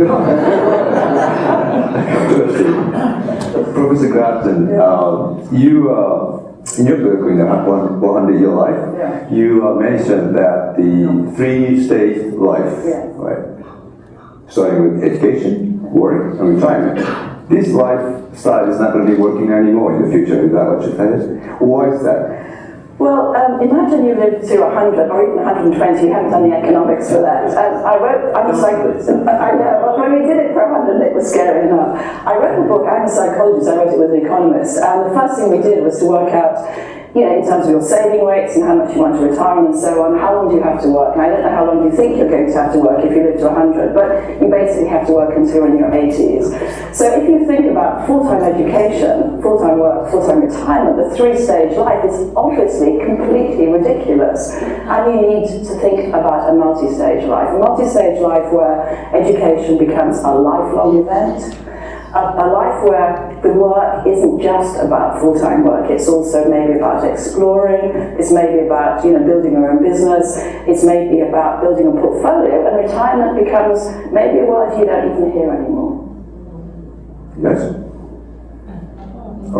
Professor Gratton, you... in your book, in the 100-Year Life, you mentioned that the 3-stage life, right? Starting with education, work, and retirement. This lifestyle is not going to be working anymore in the future. Is that what you said? Why is that? Well, imagine you live to 100 or even 120, you haven't done the economics for that. I'm a psychologist, I know, when we did it for 100 it was scary enough. I wrote the book, I'm a psychologist, I wrote it with an economist, and the first thing we did was to work out, in terms of your saving rates and how much you want to retire and so on, how long do you have to work? And I don't know how long you think you're going to have to work if you live to 100, but you basically have to work until you're in your 80s. So if you think about full-time education, full-time work, full-time retirement, the 3-stage life is obviously completely ridiculous. And you need to think about a multi-stage life. A multi-stage life where education becomes a lifelong event. A life where the work isn't just about full-time work, it's also maybe about exploring, it's maybe about building your own business, it's maybe about building a portfolio, and retirement becomes maybe a word you don't even hear anymore. Yes? Oh.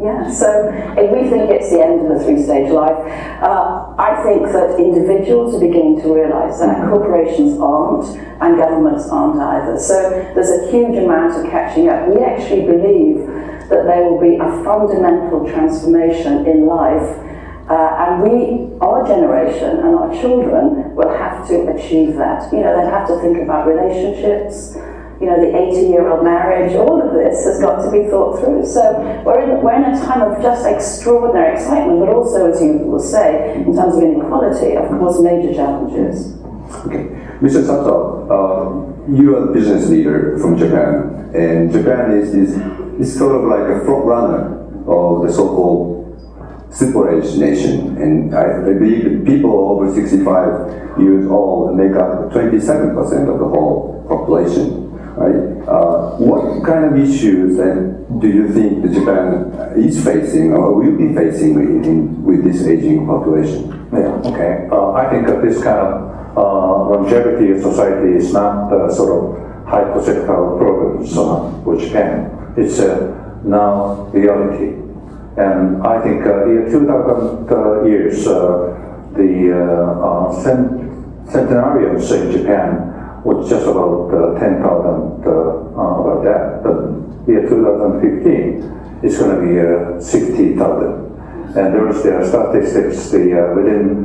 Yeah, so if we think it's the end of the three-stage life, I think that individuals are beginning to realise that corporations aren't and governments aren't either. So there's a huge amount of catching up. We actually believe that there will be a fundamental transformation in life, and our generation and our children will have to achieve that. You know, they'll have to think about relationships. You know, the 80-year-old marriage, all of this has got to be thought through. So we're in a time of just extraordinary excitement, but also, as you will say, in terms of inequality, of course, major challenges. Okay. Mr. Sato, you are a business leader from Japan, and Japan is sort of like a front runner of the so-called super age nation, and I believe that people over 65 years old make up 27% of the whole population. Right? What kind of issues do you think that Japan is facing or will be facing with this aging population? Yeah, okay. I think that this kind of longevity of society is not sort of hypothetical problem for Japan. It's now reality. And I think in 2000 years, the centenarians in Japan was just about 10,000 about that. But year 2015, it's going to be 60,000. And there's the statistics within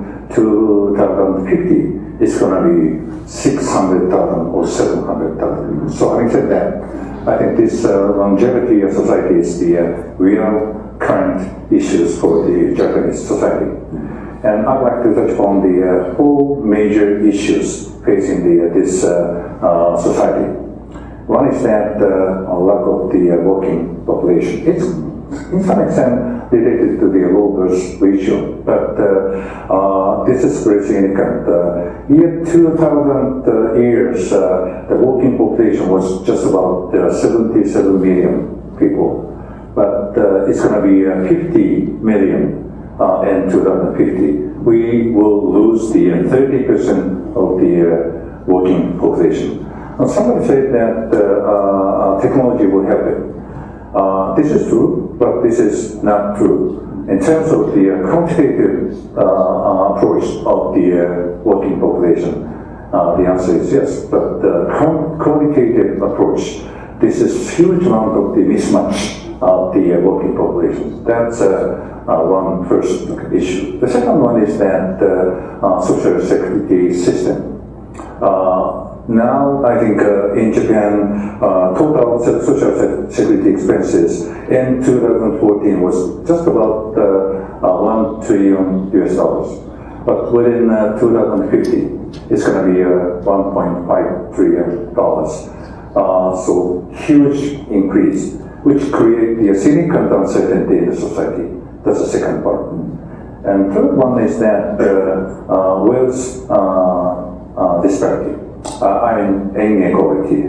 2050, it's going to be 600,000 or 700,000. So having said that, I think this longevity of society is the real current issues for the Japanese society. And I'd like to touch upon the four major issues facing this society. One is that lack of the working population. It's in some extent related to the low birth ratio, but this is very significant. Year 2000 years, the working population was just about 77 million people, but it's going to be 50 million in 2050. We will lose the 30% of the working population. Now, somebody said that technology will help it. This is true, but this is not true. In terms of the quantitative approach of the working population, the answer is yes. But the qualitative approach, this is huge amount of the mismatch of the working population. That's one first issue. The second one is that social security system. Now, I think in Japan, total social security expenses in 2014 was just about $1 trillion US. But within 2050, it's going to be $1.5 trillion. So huge increase, which create the significant uncertainty in the society. That's the second part. And third one is that wealth disparity. Inequality.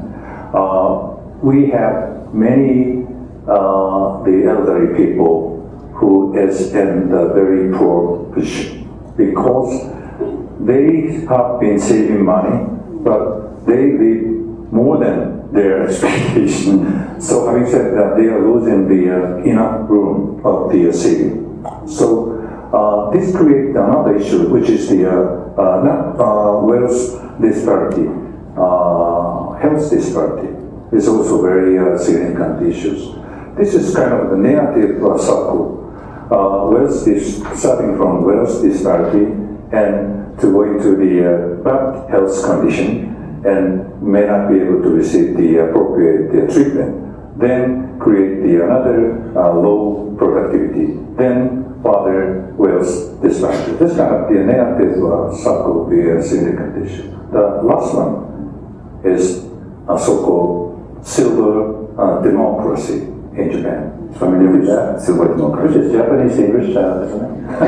We have many the elderly people who is in the very poor position because they have been saving money, but they live more than their expectation. So having said that, they are losing the enough room of the saving. So this creates another issue, which is the not wealth disparity, health disparity is also very significant issues. This is kind of the negative circle. Starting from wealth disparity and to going to the bad health condition and may not be able to receive the appropriate treatment, then create another low productivity, then further wealth disparity. This kind of the negative circle will be a significant issue. The last one is a so-called silver democracy in Japan. Familiar with that? Silver democracy. Which is Japanese English, isn't it?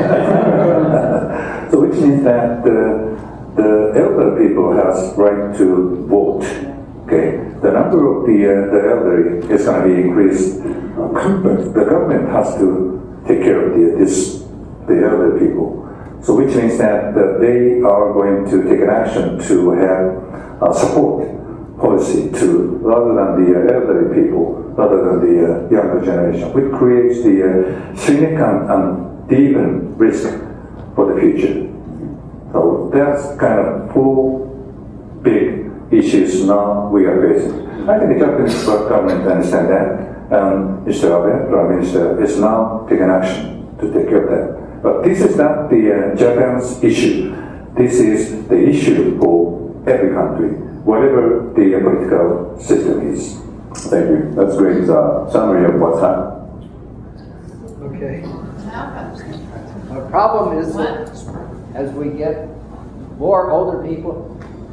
So which means that the elder people has right to vote. Okay, the number of the elderly is going to be increased. The government has to take care of the elder people. So which means that they are going to take an action to have support policy to, rather than the elderly people, rather than the younger generation, which creates the significant and even risk for the future. So that's kind of four big issues now we are facing. I think the Japanese government understands that. Mr. Abe, Prime Minister, is now taking action to take care of that. But this is not the Japan's issue. This is the issue for every country, whatever the political system is. Thank you. That's a great summary of what's happening. Okay. The problem is that as we get more older people,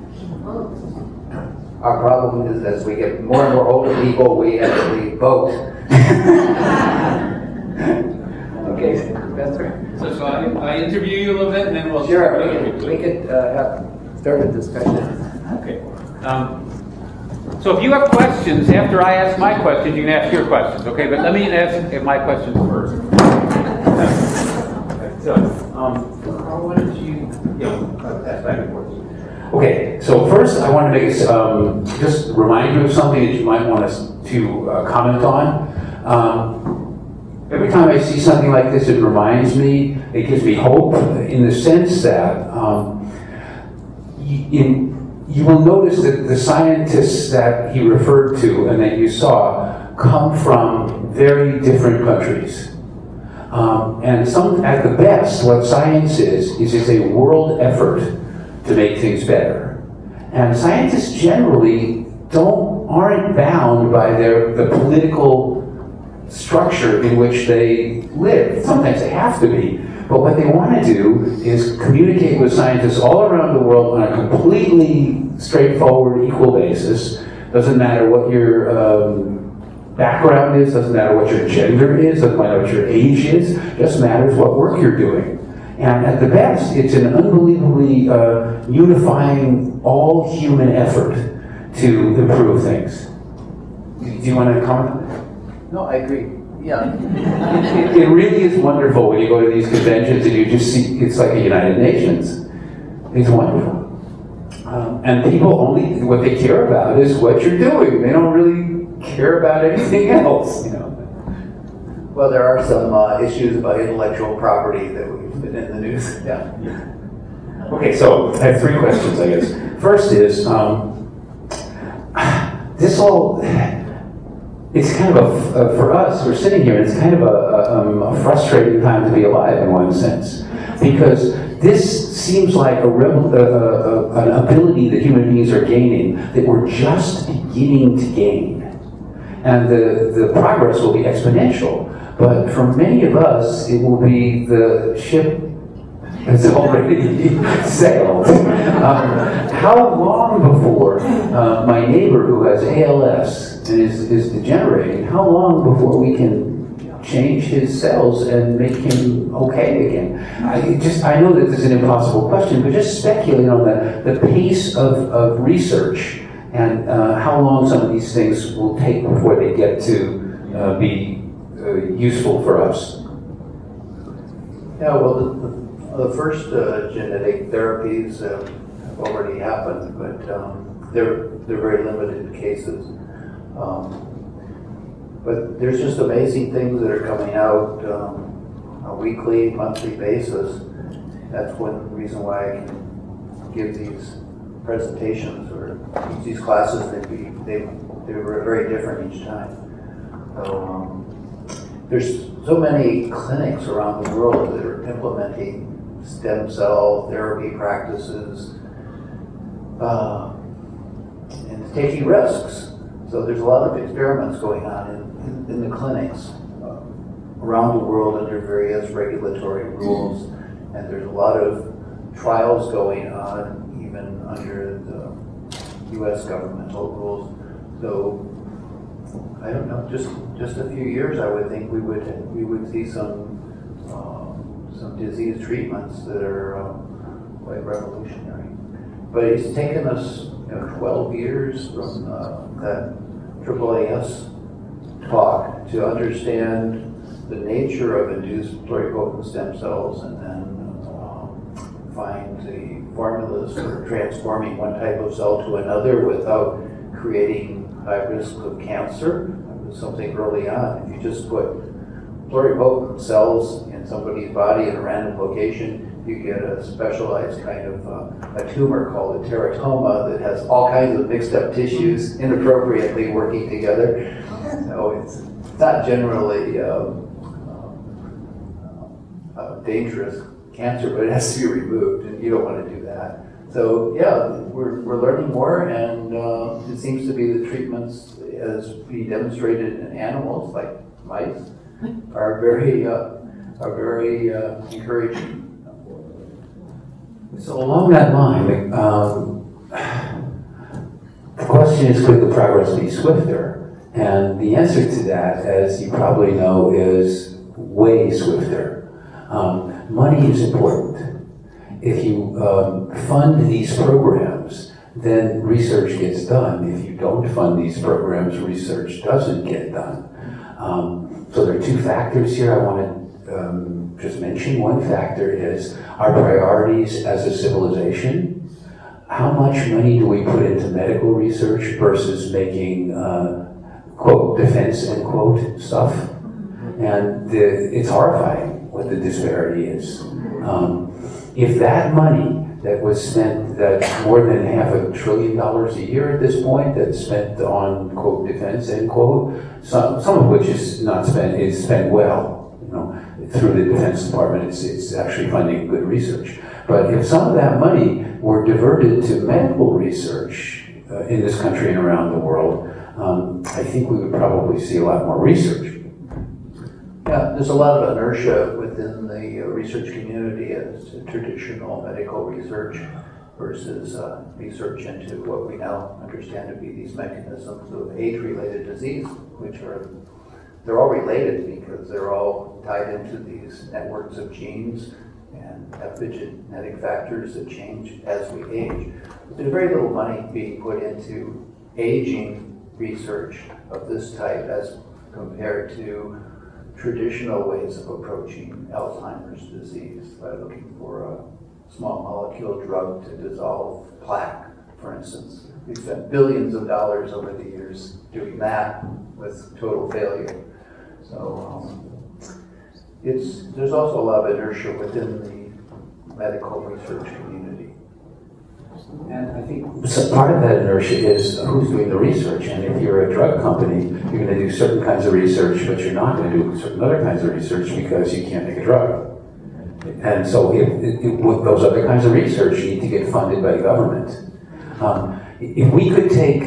our problem is as we get more and more older people, we actually vote. Okay, Professor? So I interview you a little bit and then we'll... Sure, we could start a discussion. Okay. So if you have questions, after I ask my questions, you can ask your questions, okay? But let me ask my questions first. So, why don't you ask back and forth? Okay, so first I want to make just remind you of something that you might want us to comment on. Every time I see something like this, it reminds me, it gives me hope in the sense that you will notice that the scientists that he referred to and that you saw come from very different countries. And at the best, what science is it's a world effort to make things better. And scientists generally aren't bound by the political structure in which they live. Sometimes they have to be. But what they want to do is communicate with scientists all around the world on a completely straightforward, equal basis. Doesn't matter what your background is, doesn't matter what your gender is, doesn't matter what your age is, just matters what work you're doing. And at the best, it's an unbelievably unifying all human effort to improve things. Do you want to comment on that? No, I agree. Yeah. It really is wonderful when you go to these conventions and you just see, it's like a United Nations. It's wonderful. And people only, what they care about is what you're doing. They don't really care about anything else, you know. Well, there are some issues about intellectual property that we've been in the news. Yeah. Okay, so I have three questions, I guess. First is, it's kind of for us, we're sitting here, it's kind of a frustrating time to be alive in one sense. Because this seems like an ability that human beings are gaining that we're just beginning to gain. And the progress will be exponential. But for many of us, it will be the ship that's already sailed. How long before my neighbor who has ALS and is degenerating, how long before we can change his cells and make him okay again? I know that this is an impossible question, but just speculate on the pace of research and how long some of these things will take before they get to be useful for us. Yeah, well, the first genetic therapies have already happened, but they're very limited cases. But there's just amazing things that are coming out on a weekly, monthly basis. That's one reason why I can give these presentations or teach these classes. They were very different each time. So, there's so many clinics around the world that are implementing stem cell therapy practices and taking risks. So there's a lot of experiments going on in the clinics around the world under various regulatory rules, and there's a lot of trials going on even under the U.S. governmental rules. So I don't know, just a few years, I would think we would see some disease treatments that are quite revolutionary. But it's taken us 12 years from that AAAS talk to understand the nature of induced pluripotent stem cells and then find the formulas for transforming one type of cell to another without creating high risk of cancer. I something early on. If you just put pluripotent cells in somebody's body in a random location, you get a specialized kind of a tumor called a teratoma that has all kinds of mixed up tissues inappropriately working together. So it's not generally dangerous cancer, but it has to be removed, and you don't want to do that. So yeah, we're learning more, and it seems to be the treatments, as we demonstrated in animals like mice, are very encouraging. So along that line, the question is, could the progress be swifter? And the answer to that, as you probably know, is way swifter. Money is important. If you fund these programs, then research gets done. If you don't fund these programs, research doesn't get done. So there are two factors here I want to just mention. One factor is our priorities as a civilization. How much money do we put into medical research versus making, quote, defense, end quote, stuff? And it's horrifying what the disparity is. If that money that was spent, that's more than $500 billion a year at this point, that's spent on, quote, defense, end quote, some of which is not spent, is spent well, through the Defense Department, it's actually funding good research. But if some of that money were diverted to medical research in this country and around the world, I think we would probably see a lot more research. Yeah, there's a lot of inertia within the research community as to traditional medical research versus research into what we now understand to be these mechanisms of age-related disease, which they're all related because they're all tied into these networks of genes and epigenetic factors that change as we age. But there's very little money being put into aging research of this type as compared to traditional ways of approaching Alzheimer's disease by looking for a small molecule drug to dissolve plaque, for instance. We've spent billions of dollars over the years doing that with total failure. So there's also a lot of inertia within the medical research community. And I think part of that inertia is who's doing the research. And if you're a drug company, you're going to do certain kinds of research, but you're not going to do certain other kinds of research because you can't make a drug. And so with those other kinds of research, you need to get funded by the government. If we could take,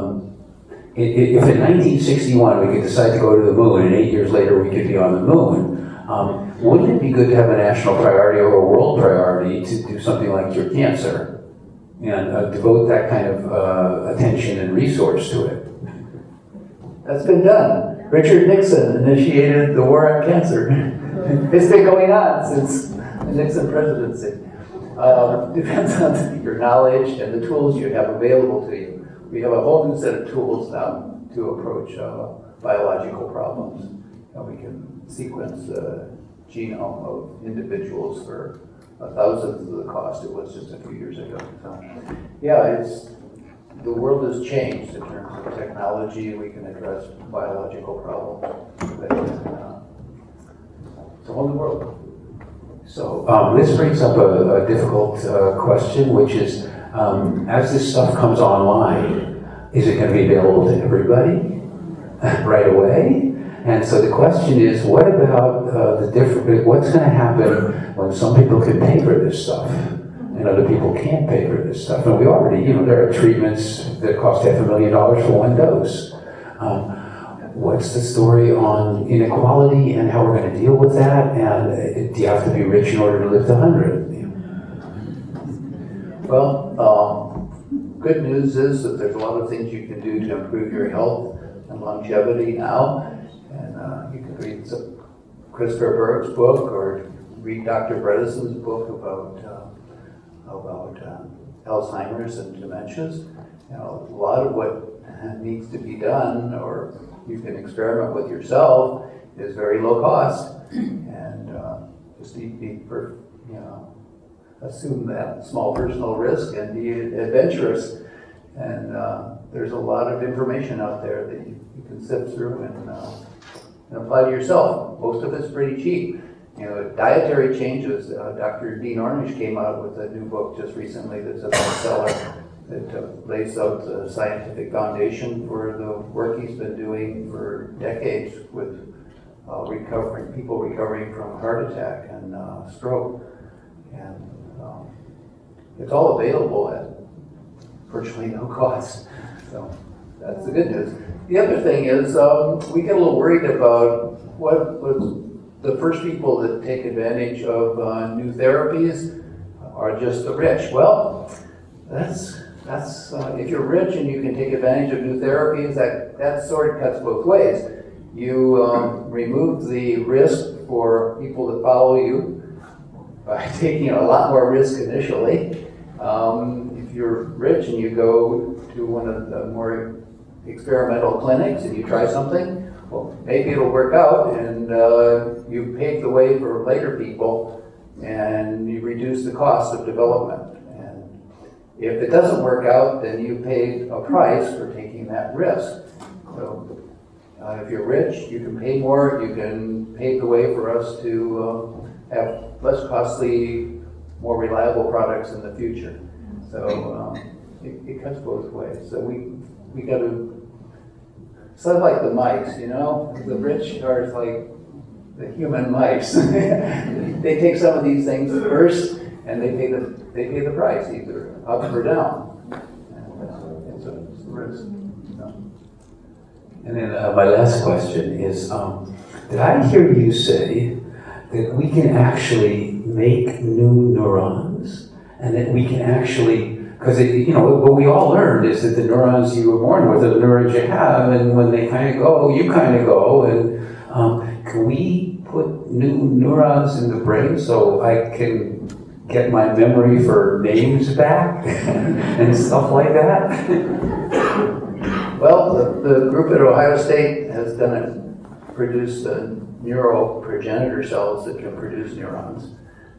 if in 1961 we could decide to go to the moon and 8 years later we could be on the moon, wouldn't it be good to have a national priority or a world priority to do something like cure cancer? And devote that kind of attention and resource to it. That's been done. Richard Nixon initiated the war on cancer. It's been going on since the Nixon presidency. Depends on your knowledge and the tools you have available to you. We have a whole new set of tools now to approach biological problems. And we can sequence the genome of individuals for a thousandth of the cost it was just a few years ago. So, yeah, the world has changed in terms of technology. We can address biological problems. It's a whole new world. So this brings up a difficult question, which is, as this stuff comes online, is it going to be available to everybody right away? And so the question is, what about what's going to happen when some people can pay for this stuff and other people can't pay for this stuff? And we already, there are treatments that cost $500,000 for one dose. What's the story on inequality and how we're going to deal with that? And do you have to be rich in order to live to 100? Well, good news is that there's a lot of things you can do to improve your health and longevity now. And you can read Christopher Berg's book or read Dr. Bredesen's book about Alzheimer's and dementias. A lot of what needs to be done, or you can experiment with yourself, is very low cost. And just assume that small personal risk and be adventurous. And there's a lot of information out there that you can sift through and apply to yourself. Most of it's pretty cheap. Dietary changes. Dr. Dean Ornish came out with a new book just recently that's a bestseller that lays out the scientific foundation for the work he's been doing for decades with people recovering from heart attack and stroke. And it's all available at virtually no cost. So that's the good news. The other thing is we get a little worried about what the first people that take advantage of new therapies are just the rich. Well, that's if you're rich and you can take advantage of new therapies, that sword cuts both ways. You remove the risk for people that follow you by taking a lot more risk initially. If you're rich and you go to one of the more experimental clinics and you try something, well, maybe it'll work out and you pave the way for later people and you reduce the cost of development. And if it doesn't work out, then you paid a price for taking that risk. So if you're rich, you can pay more, you can pave the way for us to have less costly, more reliable products in the future. So it cuts both ways. So we got to, sort of like the mice, the rich are like the human mice. They take some of these things first, and they pay the price, either up or down. And it's a risk. And then my last question is, did I hear you say that we can actually make new neurons? And that we can actually, because what we all learned is that the neurons you were born with are the neurons you have, and when they kind of go, you kind of go. And can we put new neurons in the brain so I can get my memory for names back and stuff like that? Well, the group at Ohio State has produced neural progenitor cells that can produce neurons.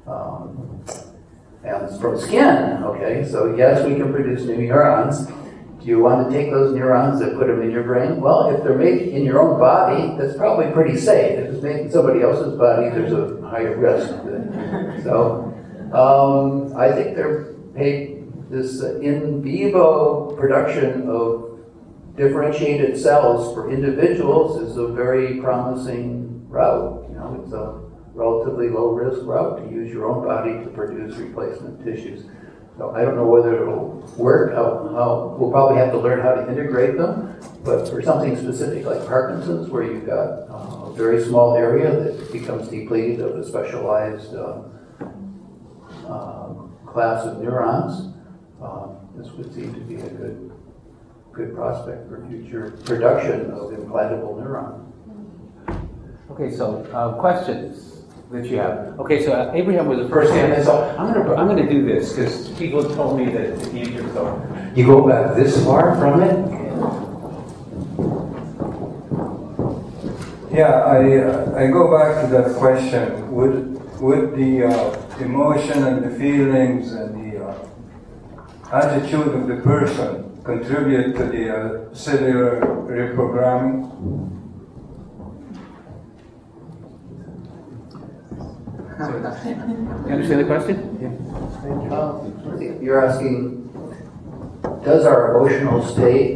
And it's from skin, okay? So yes, we can produce new neurons. Do you want to take those neurons and put them in your brain? Well, if they're made in your own body, that's probably pretty safe. If it's made in somebody else's body, there's a higher risk. So I think this in vivo production of differentiated cells for individuals is a very promising route. It's a relatively low-risk route to use your own body to produce replacement tissues. So I don't know whether it'll work. We'll probably have to learn how to integrate them. But for something specific like Parkinson's, where you've got a very small area that becomes depleted of a specialized class of neurons, this would seem to be a good prospect for future production of implantable neurons. Okay, so questions that you have. Okay, so Abraham was the first hand, so I'm going to do this because people told me that it's easier. So you go back this far from it? Yeah, I go back to that question. Would the emotion and the feelings and the attitude of the person contribute to the cellular reprogramming? You understand the question? Yeah. You're asking, does our emotional state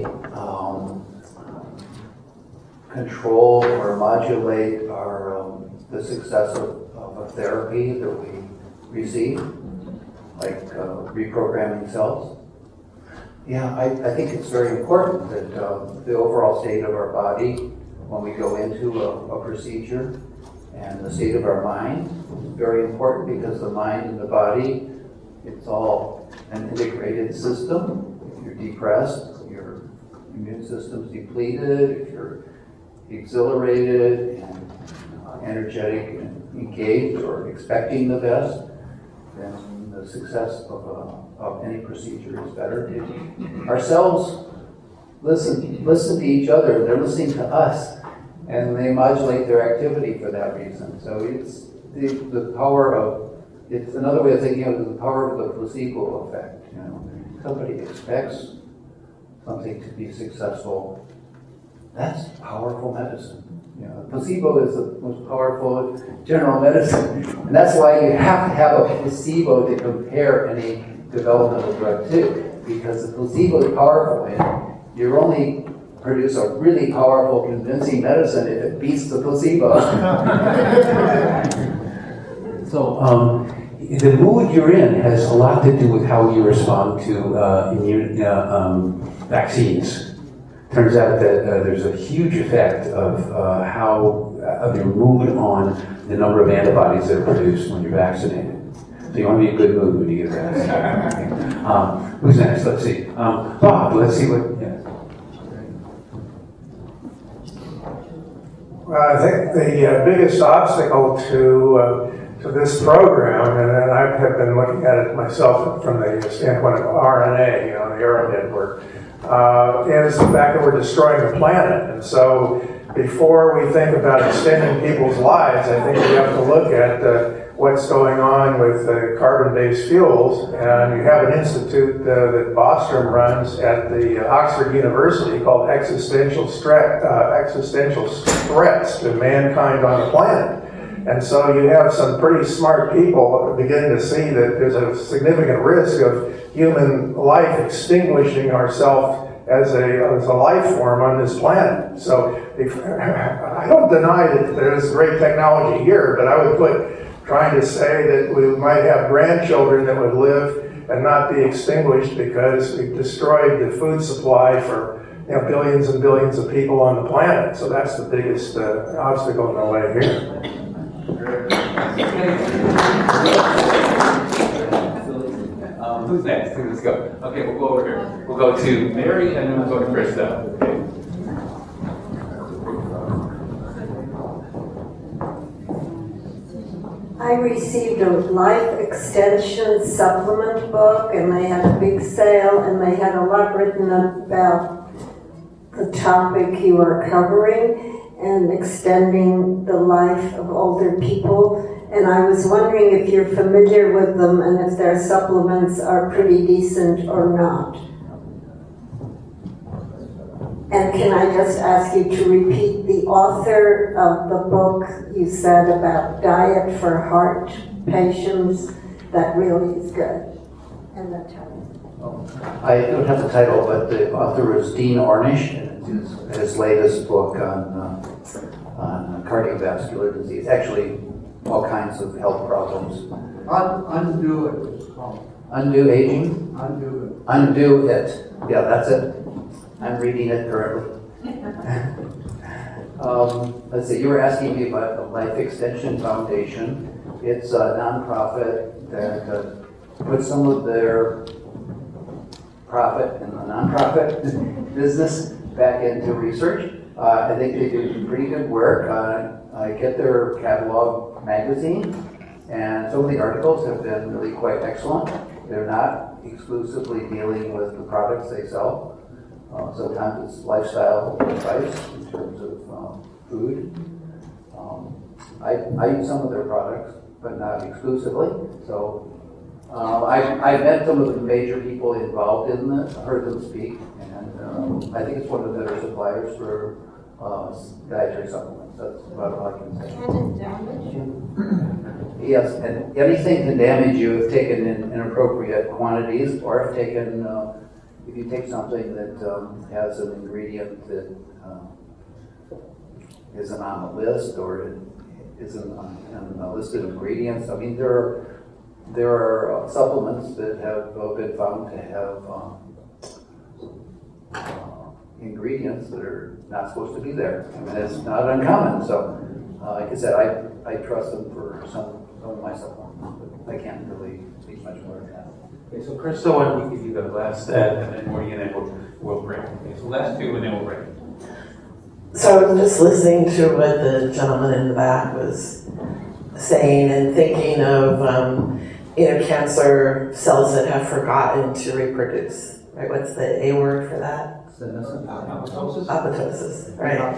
control or modulate the success of a therapy that we receive, like reprogramming cells? Yeah, I think it's very important that the overall state of our body when we go into a procedure and the state of our mind is very important because the mind and the body, it's all an integrated system. If you're depressed, your immune system's depleted. If you're exhilarated and energetic and engaged or expecting the best, then the success of any procedure is better. Our cells listen to each other. They're listening to us, and they modulate their activity for that reason. So it's the power of, it's another way of thinking of the power of the placebo effect. Somebody expects something to be successful, that's powerful medicine. You know, placebo is the most powerful general medicine. And that's why you have to have a placebo to compare any developmental drug to, because the placebo is powerful, and you only produce a really powerful, convincing medicine if it beats the placebo. So, the mood you're in has a lot to do with how you respond to vaccines. Turns out that there's a huge effect of of your mood on the number of antibodies that are produced when you're vaccinated. So you want to be in a good mood when you get vaccinated. Who's next? Let's see. Bob, let's see what. Yeah. Well, I think the biggest obstacle to this program, and I have been looking at it myself from the standpoint of RNA, the Arrowhead work, is the fact that we're destroying the planet. And so before we think about extending people's lives, I think we have to look at what's going on with carbon-based fuels. And you have an institute that Bostrom runs at the Oxford University called Existential Threats to Mankind on the Planet. And so you have some pretty smart people beginning to see that there's a significant risk of human life extinguishing ourselves as a life form on this planet. So I don't deny that there's great technology here, but I would trying to say that we might have grandchildren that would live and not be extinguished because we've destroyed the food supply for billions and billions of people on the planet. So that's the biggest obstacle in the way here. Who's next? Let's go. Okay, we'll go over here. We'll go to Mary and then we'll go to Krista. Okay. I received a life extension supplement book, and they had a big sale, and they had a lot written about the topic you are covering and extending the life of older people. And I was wondering if you're familiar with them and if their supplements are pretty decent or not. And can I just ask you to repeat the author of the book you said about diet for heart patients? That really is good. And the title. I don't have the title, but the author is Dean Ornish, and it's his latest book on cardiovascular disease. Actually, all kinds of health problems. Undo it was called. Undo aging? Undo it. Undo it. Yeah, that's it. I'm reading it currently. Let's see, you were asking me about the Life Extension Foundation. It's a nonprofit that puts some of their profit in the nonprofit business back into research. I think they do pretty good work. I get their catalog magazine, and some of the articles have been really quite excellent. They're not exclusively dealing with the products they sell. Sometimes it's lifestyle advice in terms of food. I use some of their products, but not exclusively. So I met some of the major people involved in this, heard them speak, and I think it's one of the better suppliers for dietary supplements. That's about all I can say. Can it damage you? Yes, and anything can damage you if taken in inappropriate quantities, or if you take something that has an ingredient that isn't on the list or isn't on the list of ingredients. I mean, there are supplements that have been found to have ingredients that are not supposed to be there. I mean, it's not uncommon. So, like I said, I trust them for some of my supplements, but I can't really speak much more than that. Okay, so Krista, why don't we give you the last and then Morty, and then we'll break. Okay, so last two and then we'll break. So I was just listening to what the gentleman in the back was saying and thinking of, cancer cells that have forgotten to reproduce. Right? What's the A word for that? Apoptosis. Apoptosis, right?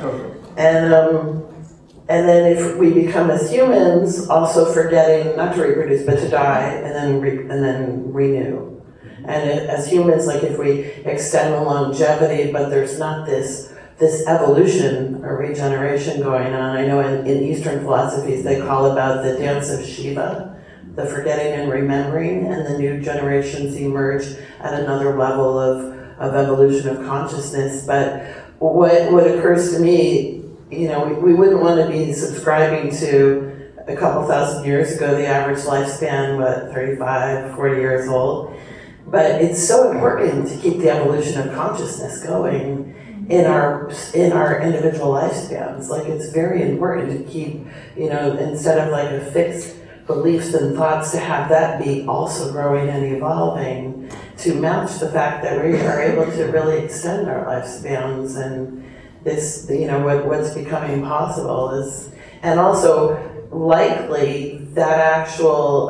And then if we become as humans also forgetting not to reproduce but to die and then renew. And as humans, like if we extend the longevity, but there's not this evolution or regeneration going on. I know in Eastern philosophies they call about the dance of Shiva, the forgetting and remembering, and the new generations emerge at another level of evolution of consciousness. But what occurs to me, we wouldn't want to be subscribing to a couple thousand years ago, the average lifespan, 35, 40 years old. But it's so important to keep the evolution of consciousness going in our individual lifespans. Like, it's very important to keep, instead of like a fixed beliefs and thoughts, to have that be also growing and evolving to match the fact that we are able to really extend our lifespans. And this, what's becoming possible is, and also likely that actual,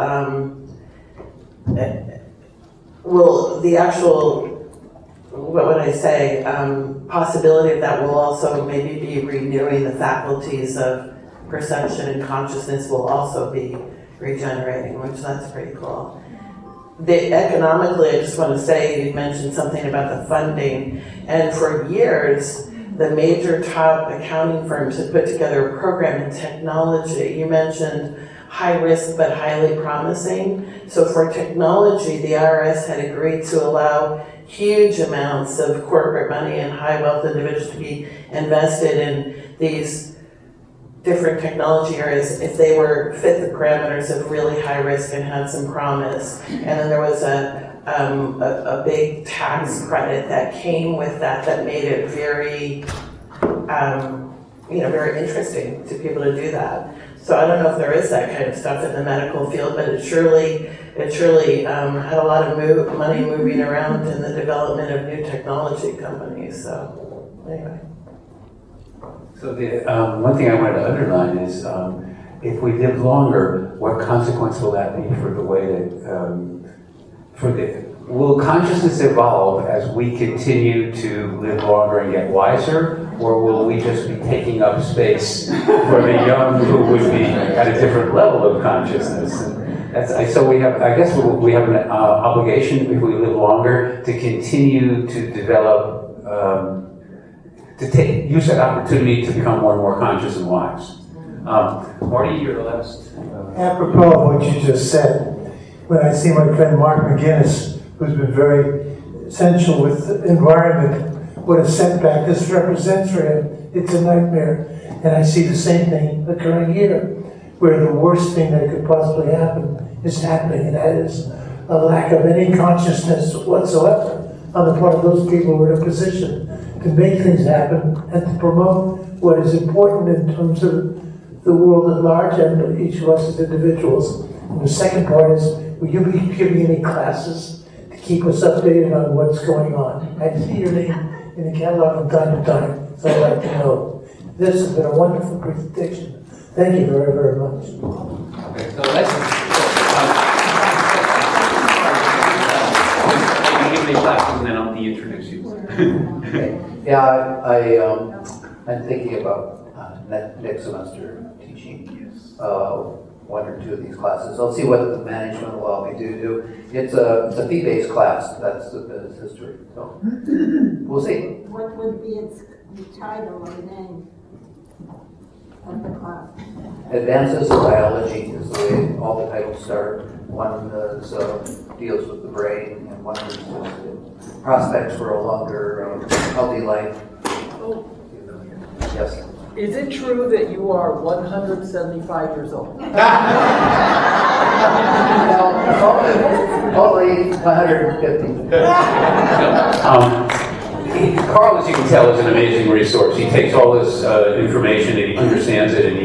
possibility of that will also maybe be renewing the faculties of perception and consciousness will also be regenerating, which that's pretty cool. Economically, I just want to say, you mentioned something about the funding, and for years, the major top accounting firms have put together a program in technology. You mentioned high risk but highly promising. So for technology, the IRS had agreed to allow huge amounts of corporate money and high wealth individuals to be invested in these different technology areas if they fit the parameters of really high risk and had some promise. And then there was a big tax credit that came with that made it very, very interesting to people to do that. So I don't know if there is that kind of stuff in the medical field, but it surely had a lot of money moving around in the development of new technology companies. So anyway. So the one thing I wanted to underline is, if we live longer, what consequence will that be for the way that, will consciousness evolve as we continue to live longer and get wiser, or will we just be taking up space for the young who would be at a different level of consciousness? And so we have an obligation, if we live longer, to continue to develop, use that opportunity to become more and more conscious and wise. Marty, you're the last. Apropos of what you just said, when I see my friend Mark McGinnis, who's been very essential with the environment, what a setback this represents for him. It's a nightmare. And I see the same thing occurring here, where the worst thing that could possibly happen is happening, and that is a lack of any consciousness whatsoever on the part of those people who are in a position to make things happen and to promote what is important in terms of the world at large and each of us as individuals. And the second part is, will you be giving any classes to keep us updated on what's going on? I see your name in the catalog from time to time, so I'd like to know. This has been a wonderful presentation. Thank you very, very much. Okay, so let's give me classes and then I'll introduce you. Okay. Yeah, I'm thinking about next semester teaching one or two of these classes. I'll see what the management will allow me to do. It's a fee-based class. That's the business history. So we'll see. What would be the title or the name of the class? Advances in Biology is the way all the titles start. One deals with the brain, and one is just prospects for a longer, healthy life. Yes. Is it true that you are 175 years old? Only 150. Carl, as you can tell, is an amazing resource. He takes all this information and he understands it and he